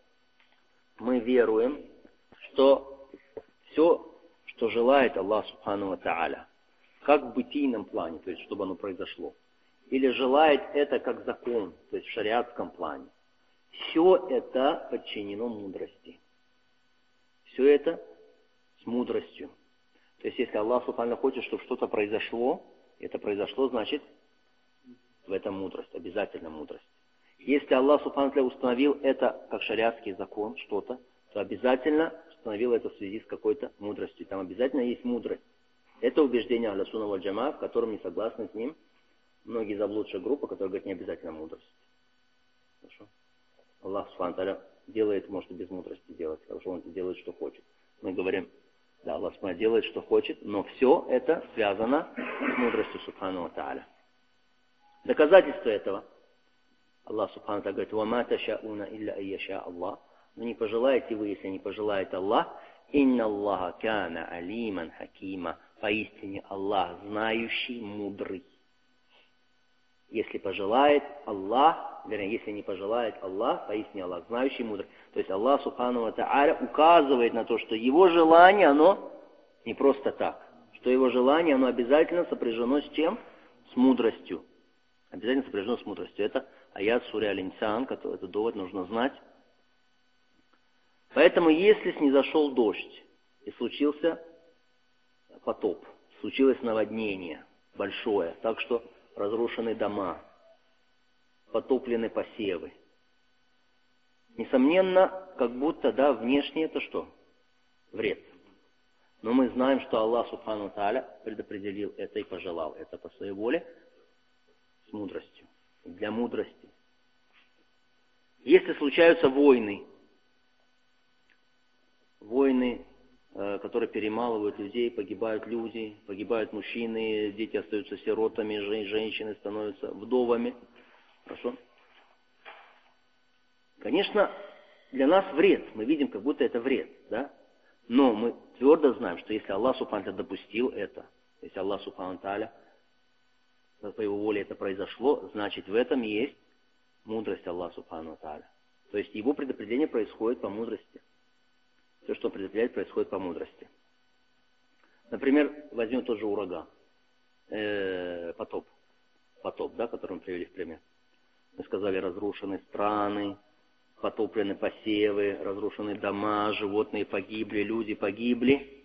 мы веруем, что все, что желает Аллах Субхану ва Тааля, как в бытийном плане, то есть чтобы оно произошло, или желает это как закон, то есть в шариатском плане, все это подчинено мудрости. Все это с мудростью. То есть, если Аллах Субхану хочет, чтобы что-то произошло, это произошло, значит, в этом мудрость, обязательно мудрость. Если Аллах Субхану установил это как шариатский закон, что-то, то обязательно установил это в связи с какой-то мудростью. Там обязательно есть мудрость. Это убеждение Ахля Сунна валь Джамаа, в котором не согласны с ним многие заблудшие группы, которые говорят, не обязательно мудрость. Хорошо? Аллах Субхану делает, может и без мудрости делать. Хорошо, Он делает, что хочет. Мы говорим, да, Аллах Субхану делает, что хочет, но все это связано с мудростью Субхану ва Тааля. Доказательство этого. Аллах Субхану Тааля говорит, «Вама ташауна илля айяша Аллах». Но не пожелаете вы, если не пожелает Аллах, «Инна Аллаха кана алиман хакима». Поистине Аллах знающий, мудрый. Если пожелает Аллах, вернее, если не пожелает Аллах, поистине Аллах знающий, мудрый. То есть Аллах Субхану ва Тааля указывает на то, что Его желание, оно не просто так. Что Его желание, оно обязательно сопряжено с чем? С мудростью. Обязательно сопряжено с мудростью. Это аят суре Аль-Инсан, этот довод нужно знать. Поэтому, если снизошел дождь и случился потоп, случилось наводнение большое, так что разрушены дома, потоплены посевы. Несомненно, как будто, да, внешне это что? Вред. Но мы знаем, что Аллах Субхану ва Тааля предопределил это и пожелал это по своей воле с мудростью, для мудрости. Если случаются войны, войны, которые перемалывают людей, погибают люди, погибают мужчины, дети остаются сиротами, женщины становятся вдовами. Хорошо? Конечно, для нас вред. Мы видим, как будто это вред, да? Но мы твердо знаем, что если Аллах Субхану Тааля допустил это, если Аллах Субхану Тааля по Его воле это произошло, значит в этом есть мудрость Аллаха Субхану Тааля. То есть Его предопределение происходит по мудрости. Все, что предопределяет, происходит по мудрости. Например, возьмем тот же ураган, э, потоп, потоп, да, который мы привели в пример. Мы сказали, разрушены страны, потоплены посевы, разрушены дома, животные погибли, люди погибли.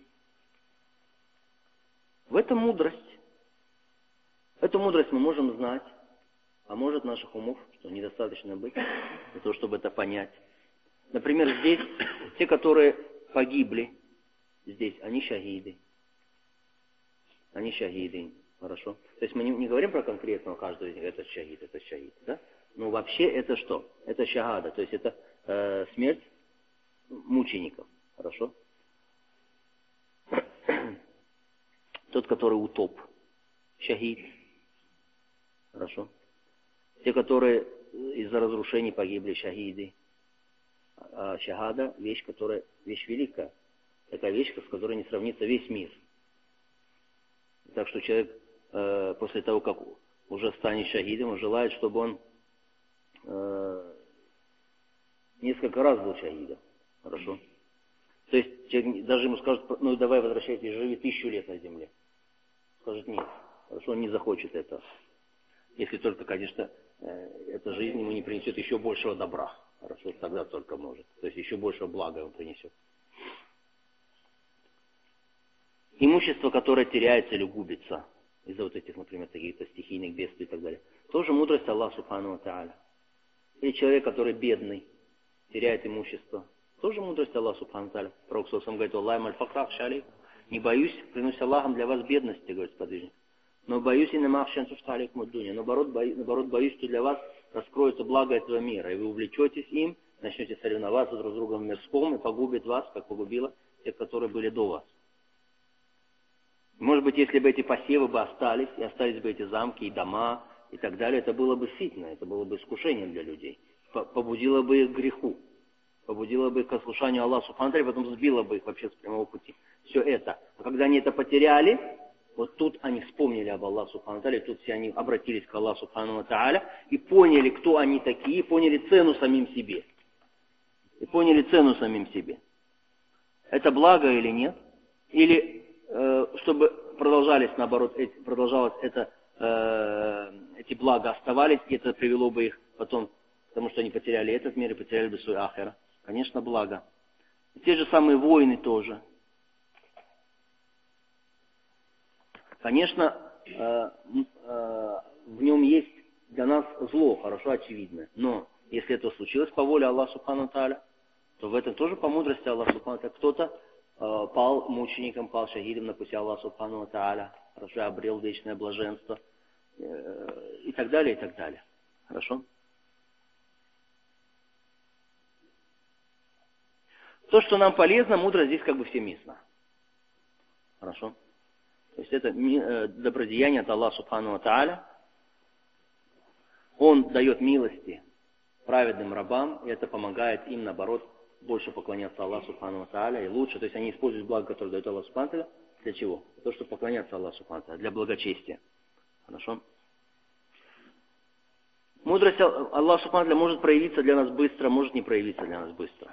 В этом мудрость. Эту мудрость мы можем знать, а может наших умов, что недостаточно быть, для того, чтобы это понять. Например, здесь те, которые погибли, здесь, они шахиды. Они шахиды, хорошо? То есть мы не, не говорим про конкретного каждого из них, это шахид, это шахид, да? Но вообще это что? Это шахада, то есть это э, смерть мучеников, хорошо? Тот, который утоп, шахид, хорошо? Те, которые из-за разрушений погибли, шахиды. А шахада – вещь, которая, вещь великая. Такая вещь, с которой не сравнится весь мир. Так что человек э, после того, как уже станет шахидом, он желает, чтобы он э, несколько раз был шахидом. Хорошо? То есть человек, даже ему скажут, ну давай возвращайтесь, живи тысячу лет на земле. Скажет нет. Хорошо, он не захочет этого. Если только, конечно, э, эта жизнь ему не принесет еще большего добра. Хорошо, тогда только может. То есть еще большего блага он принесет. Имущество, которое теряется или губится из-за вот этих, например, каких-то стихийных бедствий и так далее, тоже мудрость Аллаха Субхану ва Тааля. Или человек, который бедный, теряет имущество, тоже мудрость Аллаха Субхану ва Тааля. Пророк сам говорит: «Аллах маль факрах шалик». Не боюсь, клянусь Аллахом, для вас бедности, говорит сподвижник. Но боюсь и намах шансуфта алейк муддуня. Наоборот, боюсь, наоборот, боюсь, что для вас раскроется благо этого мира, и вы увлечетесь им, начнете соревноваться друг с другом в мирском, и погубит вас, как погубило тех, которые были до вас. Может быть, если бы эти посевы бы остались, и остались бы эти замки и дома и так далее, это было бы фитна, это было бы искушением для людей. Побудило бы их к греху, побудило бы их к ослушанию Аллаха Субхану ва Тааля, потом сбило бы их вообще с прямого пути. Все это. А когда они это потеряли, вот тут они вспомнили об Аллахе Субхану ва Тааля, тут все они обратились к Аллаху Субхану ва Тааля и поняли, кто они такие, поняли цену самим себе. И поняли цену самим себе. Это благо или нет? Или чтобы продолжались, наоборот, эти, продолжалось это, э, эти блага оставались, и это привело бы их потом, потому что они потеряли этот мир и потеряли бы свой ахира. Конечно, благо. И те же самые войны тоже. Конечно, э, э, в нем есть для нас зло, хорошо, очевидно. Но если это случилось по воле Аллаха Субхану ва Тааля, то в этом тоже по мудрости Аллаха Субхану ва Тааля. Кто-то пал мучеником, пал шахидом на пути Аллаха Субхану ва Тааля, хорошо, обрел вечное блаженство, и так далее, и так далее. Хорошо? То, что нам полезно, мудро здесь как бы всеместно. Хорошо? То есть это добродеяние от Аллаха Субхану ва Тааля. Он дает милости праведным рабам, и это помогает им, наоборот, больше поклоняться Аллаху Субхану ва Тааля и лучше. То есть они используют благо, которое дает Аллах Субхану ва Тааля. Для чего? Для того, чтобы поклоняться Аллаху Субхану ва Тааля, для благочестия. Хорошо? Мудрость Аллаха Субхану ва Тааля может проявиться для нас быстро, может не проявиться для нас быстро.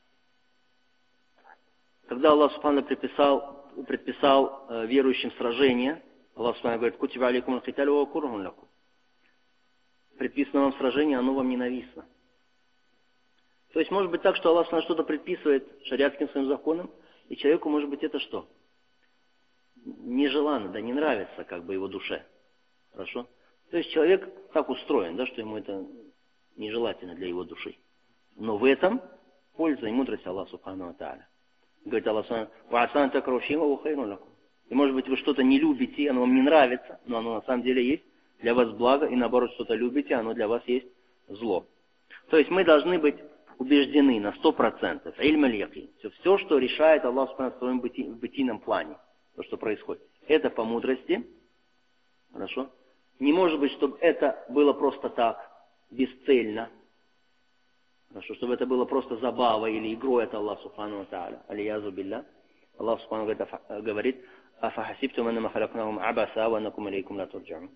Когда Аллах Субхану ва Тааля предписал, предписал э, верующим сражение, Аллах Субхану ва Тааля говорит: «Кутиба алейкум аль-киталю ва курхун лакум». Предписано вам сражение, оно вам ненавистно. То есть может быть так, что Аллах что-то предписывает шариатским своим законам, и человеку может быть это что? Нежеланно, да, не нравится как бы его душе. Хорошо? То есть человек так устроен, да, что ему это нежелательно для его души. Но в этом польза и мудрость Аллаха Субхану ва Тааля. Говорит Аллах Субхану ва Тааля: и может быть вы что-то не любите, оно вам не нравится, но оно на самом деле есть для вас благо, и наоборот что-то любите, оно для вас есть зло. То есть мы должны быть убеждены на сто процентов. Илм аль-якин. Все, все, что решает Аллах Субхану в своем быти, в бытийном плане, то, что происходит, это по мудрости. Хорошо? Не может быть, чтобы это было просто так, бесцельно. Хорошо? Чтобы это было просто забавой или игрой от Аллаха Субхану ва Тааля. Алиязу билля. Аллах Субхану говорит: «Афахасибтум аннама халакнахум абаса ва аннакум алейкум ла турджаун».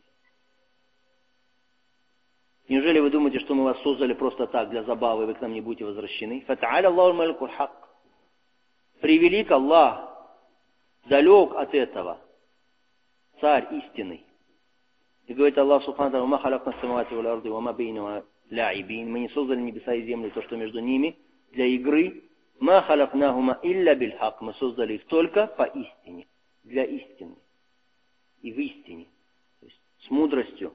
Неужели вы думаете, что мы вас создали просто так, для забавы, и вы к нам не будете возвращены? Фатааля Аллаху маликуль хак. Превелик Аллах, далек от этого, царь истинный. И говорит Аллах Субхану ва Тааля: «Ма халакна самавати вал арди, ва ма бейнахума ляйбин. Мы не создали небеса и землю, то, что между ними, для игры. Ма халакнахума илля бильхак. Мы создали их только по истине, для истины. И в истине. То есть с мудростью.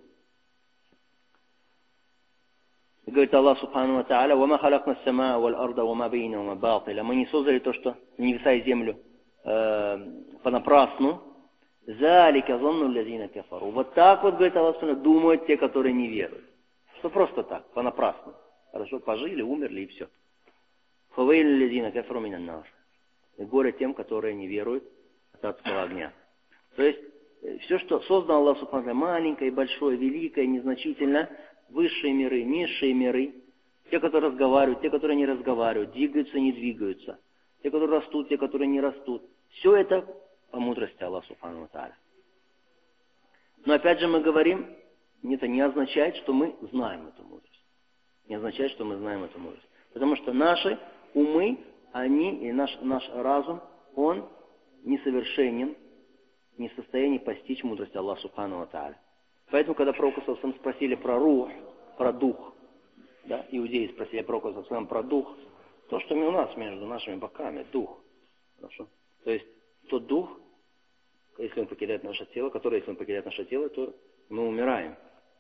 И говорит Аллах Субхану ва Тааля: «Вама халакна сама валь арда вама бейнахума батиля». Мы не создали то, что небеса и землю э, понапрасну. «Залика зонну лязина кафару». Вот так вот, говорит Аллах Субхану, думают те, которые не веруют. Что просто так, понапрасну. Хорошо, пожили, умерли и все. «Фавейль лязина кафару минан нар». И горе тем, которые не веруют от адского огня. То есть, все, что создал Аллах Субхану, маленькое, большое, великое, незначительно, высшие миры, низшие миры, те, которые разговаривают, те, которые не разговаривают, двигаются, не двигаются, те, которые растут, те, которые не растут. Все это по мудрости Аллаха Субхану ва Тааля. Но опять же мы говорим, это не означает, что мы знаем эту мудрость. Не означает, что мы знаем эту мудрость. Потому что наши умы, они, и наш, наш разум, он несовершенен, не в состоянии постичь мудрость Аллаха Субхану ва Тааля. Поэтому, когда пророка спросили про рух, про дух, да, иудеи спросили пророка про дух, то, что у нас между нашими боками, дух. Хорошо? То есть, тот дух, если он покидает наше тело, который, если он покидает наше тело, то мы умираем.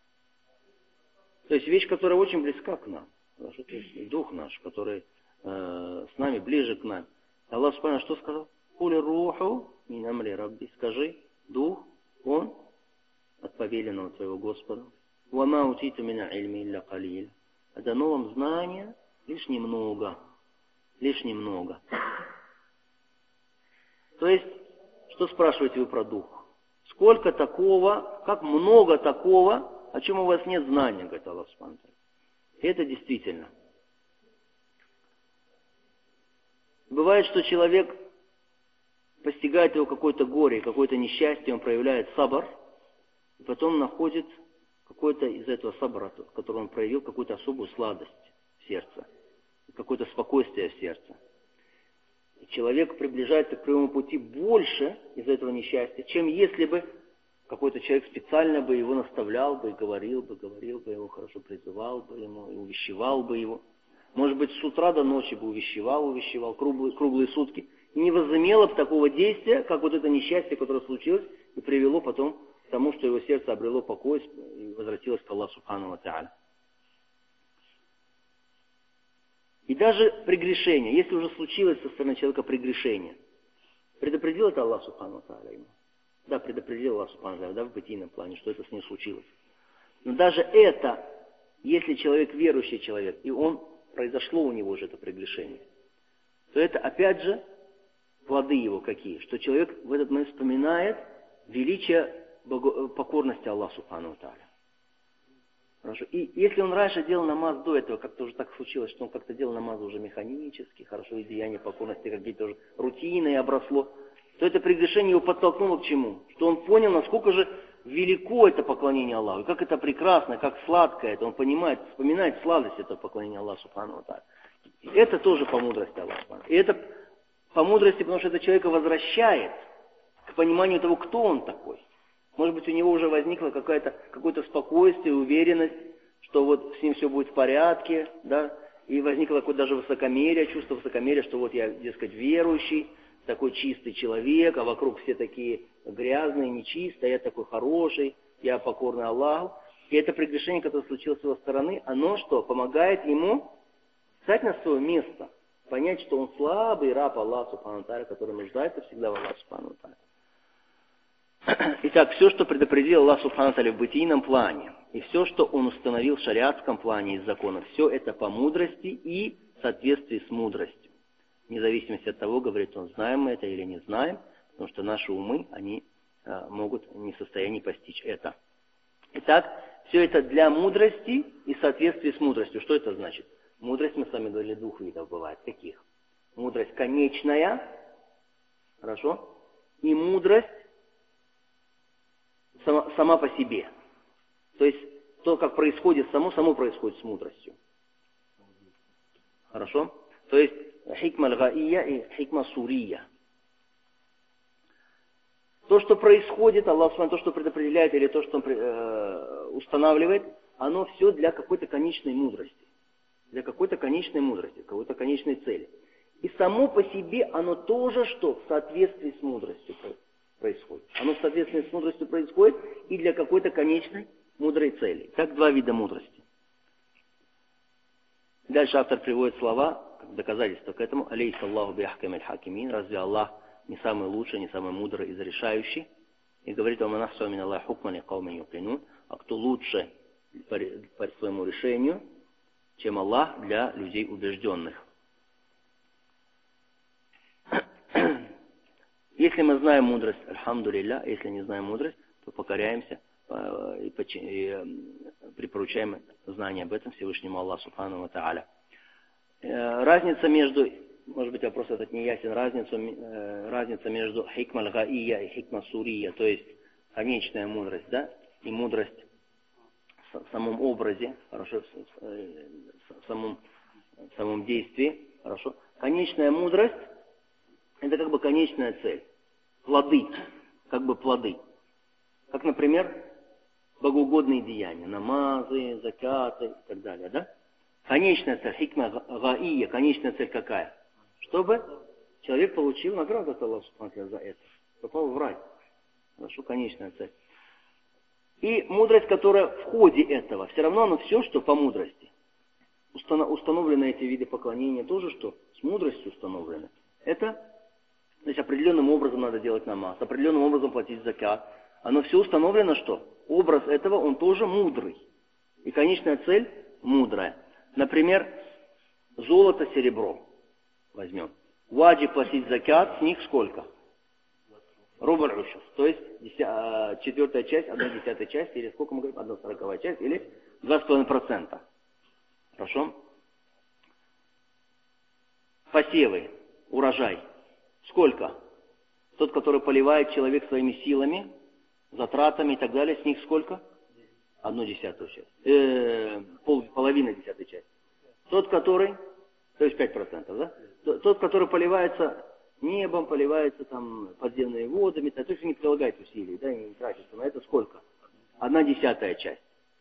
То есть, вещь, которая очень близка к нам. Хорошо? То есть, дух наш, который э, с нами, ближе к нам. Аллах Субхану что сказал? «Кули руху мин амри рабби». Скажи, дух, он от повеленного твоего Господа. «Вама утиту мина ильми илля калиль». А дано вам знания лишь немного. Лишь немного. То есть, что спрашиваете вы про дух? Сколько такого, как много такого, о чем у вас нет знания, говорит Аллах Субхану. И это действительно. Бывает, что человек постигает его какое-то горе, какое-то несчастье, он проявляет сабр, и потом находит какой-то из этого сабра, который он проявил, какую-то особую сладость в сердце, какое-то спокойствие в сердце. И человек приближается к прямому пути больше из этого несчастья, чем если бы какой-то человек специально бы его наставлял бы, и говорил бы, говорил бы его, хорошо призывал бы ему, и увещевал бы его. Может быть, с утра до ночи бы увещевал, увещевал, круглые, круглые сутки. И не возымело бы такого действия, как вот это несчастье, которое случилось, и привело потом к тому, что его сердце обрело покой и возвратилось к Аллаху Субхану ва Тааля. И даже прегрешение, если уже случилось со стороны человека прегрешение, предупредил это Аллах Субхану ва Тааля ему? Да, предупредил Аллах Субхану ва Тааля, да, в бытийном плане, что это с ним случилось. Но даже это, если человек верующий человек, и он, произошло у него уже это прегрешение, то это опять же плоды его какие? Что человек в этот момент вспоминает величие бого- покорности Аллаху Субхану ва Тааля. Хорошо. И если он раньше делал намаз до этого, как-то уже так случилось, что он как-то делал намаз уже механически, хорошо, и деяния покорности какие-то уже рутиной обросло, то это прегрешение его подтолкнуло к чему? Что он понял, насколько же велико это поклонение Аллаху, и как это прекрасно, как сладко это, он понимает, вспоминает сладость этого поклонения Аллаху Субхану ва Тааля. Это тоже по мудрости Аллаха. И это по мудрости, потому что это человека возвращает к пониманию того, кто он такой. Может быть, у него уже возникло какое-то, какое-то спокойствие, уверенность, что вот с ним все будет в порядке, да, и возникло какое-то даже высокомерие, чувство высокомерия, что вот я, дескать, верующий, такой чистый человек, а вокруг все такие грязные, нечистые, я такой хороший, я покорный Аллаху. И это прегрешение, которое случилось с его стороны, оно что? Помогает ему встать на свое место, понять, что он слабый раб Аллаха Субхану ва Тааля, который нуждается всегда в Аллахе Субхану ва Тааля. Итак, все, что предопределил Аллах Субхану ва Тааля в бытийном плане, и все, что Он установил в шариатском плане из законов, все это по мудрости и в соответствии с мудростью. Вне зависимости от того, говорит он, знаем мы это или не знаем, потому что наши умы, они а, могут не в состоянии постичь это. Итак, все это для мудрости и в соответствии с мудростью. Что это значит? Мудрость, мы с вами говорили, двух видов бывает. Каких? Мудрость конечная, хорошо, и мудрость Сама, сама по себе. То есть, то, как происходит само, само происходит с мудростью. Хорошо? То есть, хикма аль-гаия и хикма сурия. То, что происходит, Аллах, то, что предопределяет, или то, что Он э, устанавливает, оно все для какой-то конечной мудрости. Для какой-то конечной мудрости, какой-то конечной цели. И само по себе оно тоже что? В соответствии с мудростью происходит. Оно в соответствии с мудростью происходит и для какой-то конечной мудрой цели. Так два вида мудрости. Дальше автор приводит слова, как доказательство к этому. Алейхи Аллаху биахкамиль хакимин. Разве Аллах не самый лучший, не самый мудрый из решающий? И говорит: «Оманахсу мин Аллахи хукман кауми юкинун». А кто лучше по, по своему решению, чем Аллах для людей убежденных. Если мы знаем мудрость, альхамдулилля, если не знаем мудрость, то покоряемся и, и припоручаем знание об этом Всевышнему Аллаху Субхану ва Тааля. Разница между, может быть, вопрос этот не ясен, разница, разница между хикма аль-гаия и хикма сурия, то есть конечная мудрость, да, и мудрость в самом образе, хорошо, в самом, в самом действии, хорошо. Конечная мудрость — это как бы конечная цель, плоды, как бы плоды. Как, например, богоугодные деяния, намазы, закаты и так далее, да? Конечная цель, хикма гаия, конечная цель какая? Чтобы человек получил награду от Аллаха за это, попал в рай. Хорошо, конечная цель. И мудрость, которая в ходе этого, все равно оно все, что по мудрости. Установлены эти виды поклонения тоже, что с мудростью установлены. Это, значит, определенным образом надо делать намаз, определенным образом платить закат. Оно все установлено, что образ этого, он тоже мудрый. И конечная цель мудрая. Например, золото, серебро возьмем. Ваджиб платить закат, с них сколько? Рубль ушев. То есть четвертая часть, одна десятая часть, или сколько мы говорим, одна сороковая часть, или два с половиной процента. Хорошо? Посевы, урожай. Сколько? Тот, который поливает человек своими силами, затратами и так далее, с них сколько? Одну десятую часть. Э, пол, половина десятой части. Тот, который, то есть пять процентов, да? Тот, который поливается небом, поливается там подземными водами, то есть не прилагает усилий, да, и не тратится на это сколько? Одна десятая часть.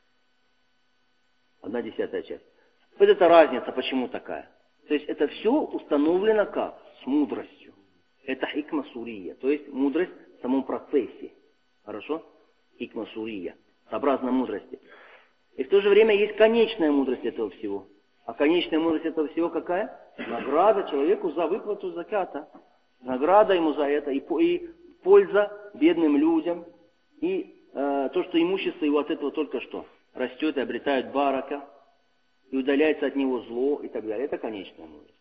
Одна десятая часть. Вот это разница, почему такая. То есть это все установлено как? С мудростью. Это хикма сурия, то есть мудрость в самом процессе. Хорошо? Хикма сурия. Сообразно мудрости. И в то же время есть конечная мудрость этого всего. А конечная мудрость этого всего какая? Награда человеку за выплату заката. Награда ему за это. И, и польза бедным людям. И э, то, что имущество его от этого только что растет и обретает барака. И удаляется от него зло и так далее. Это конечная мудрость.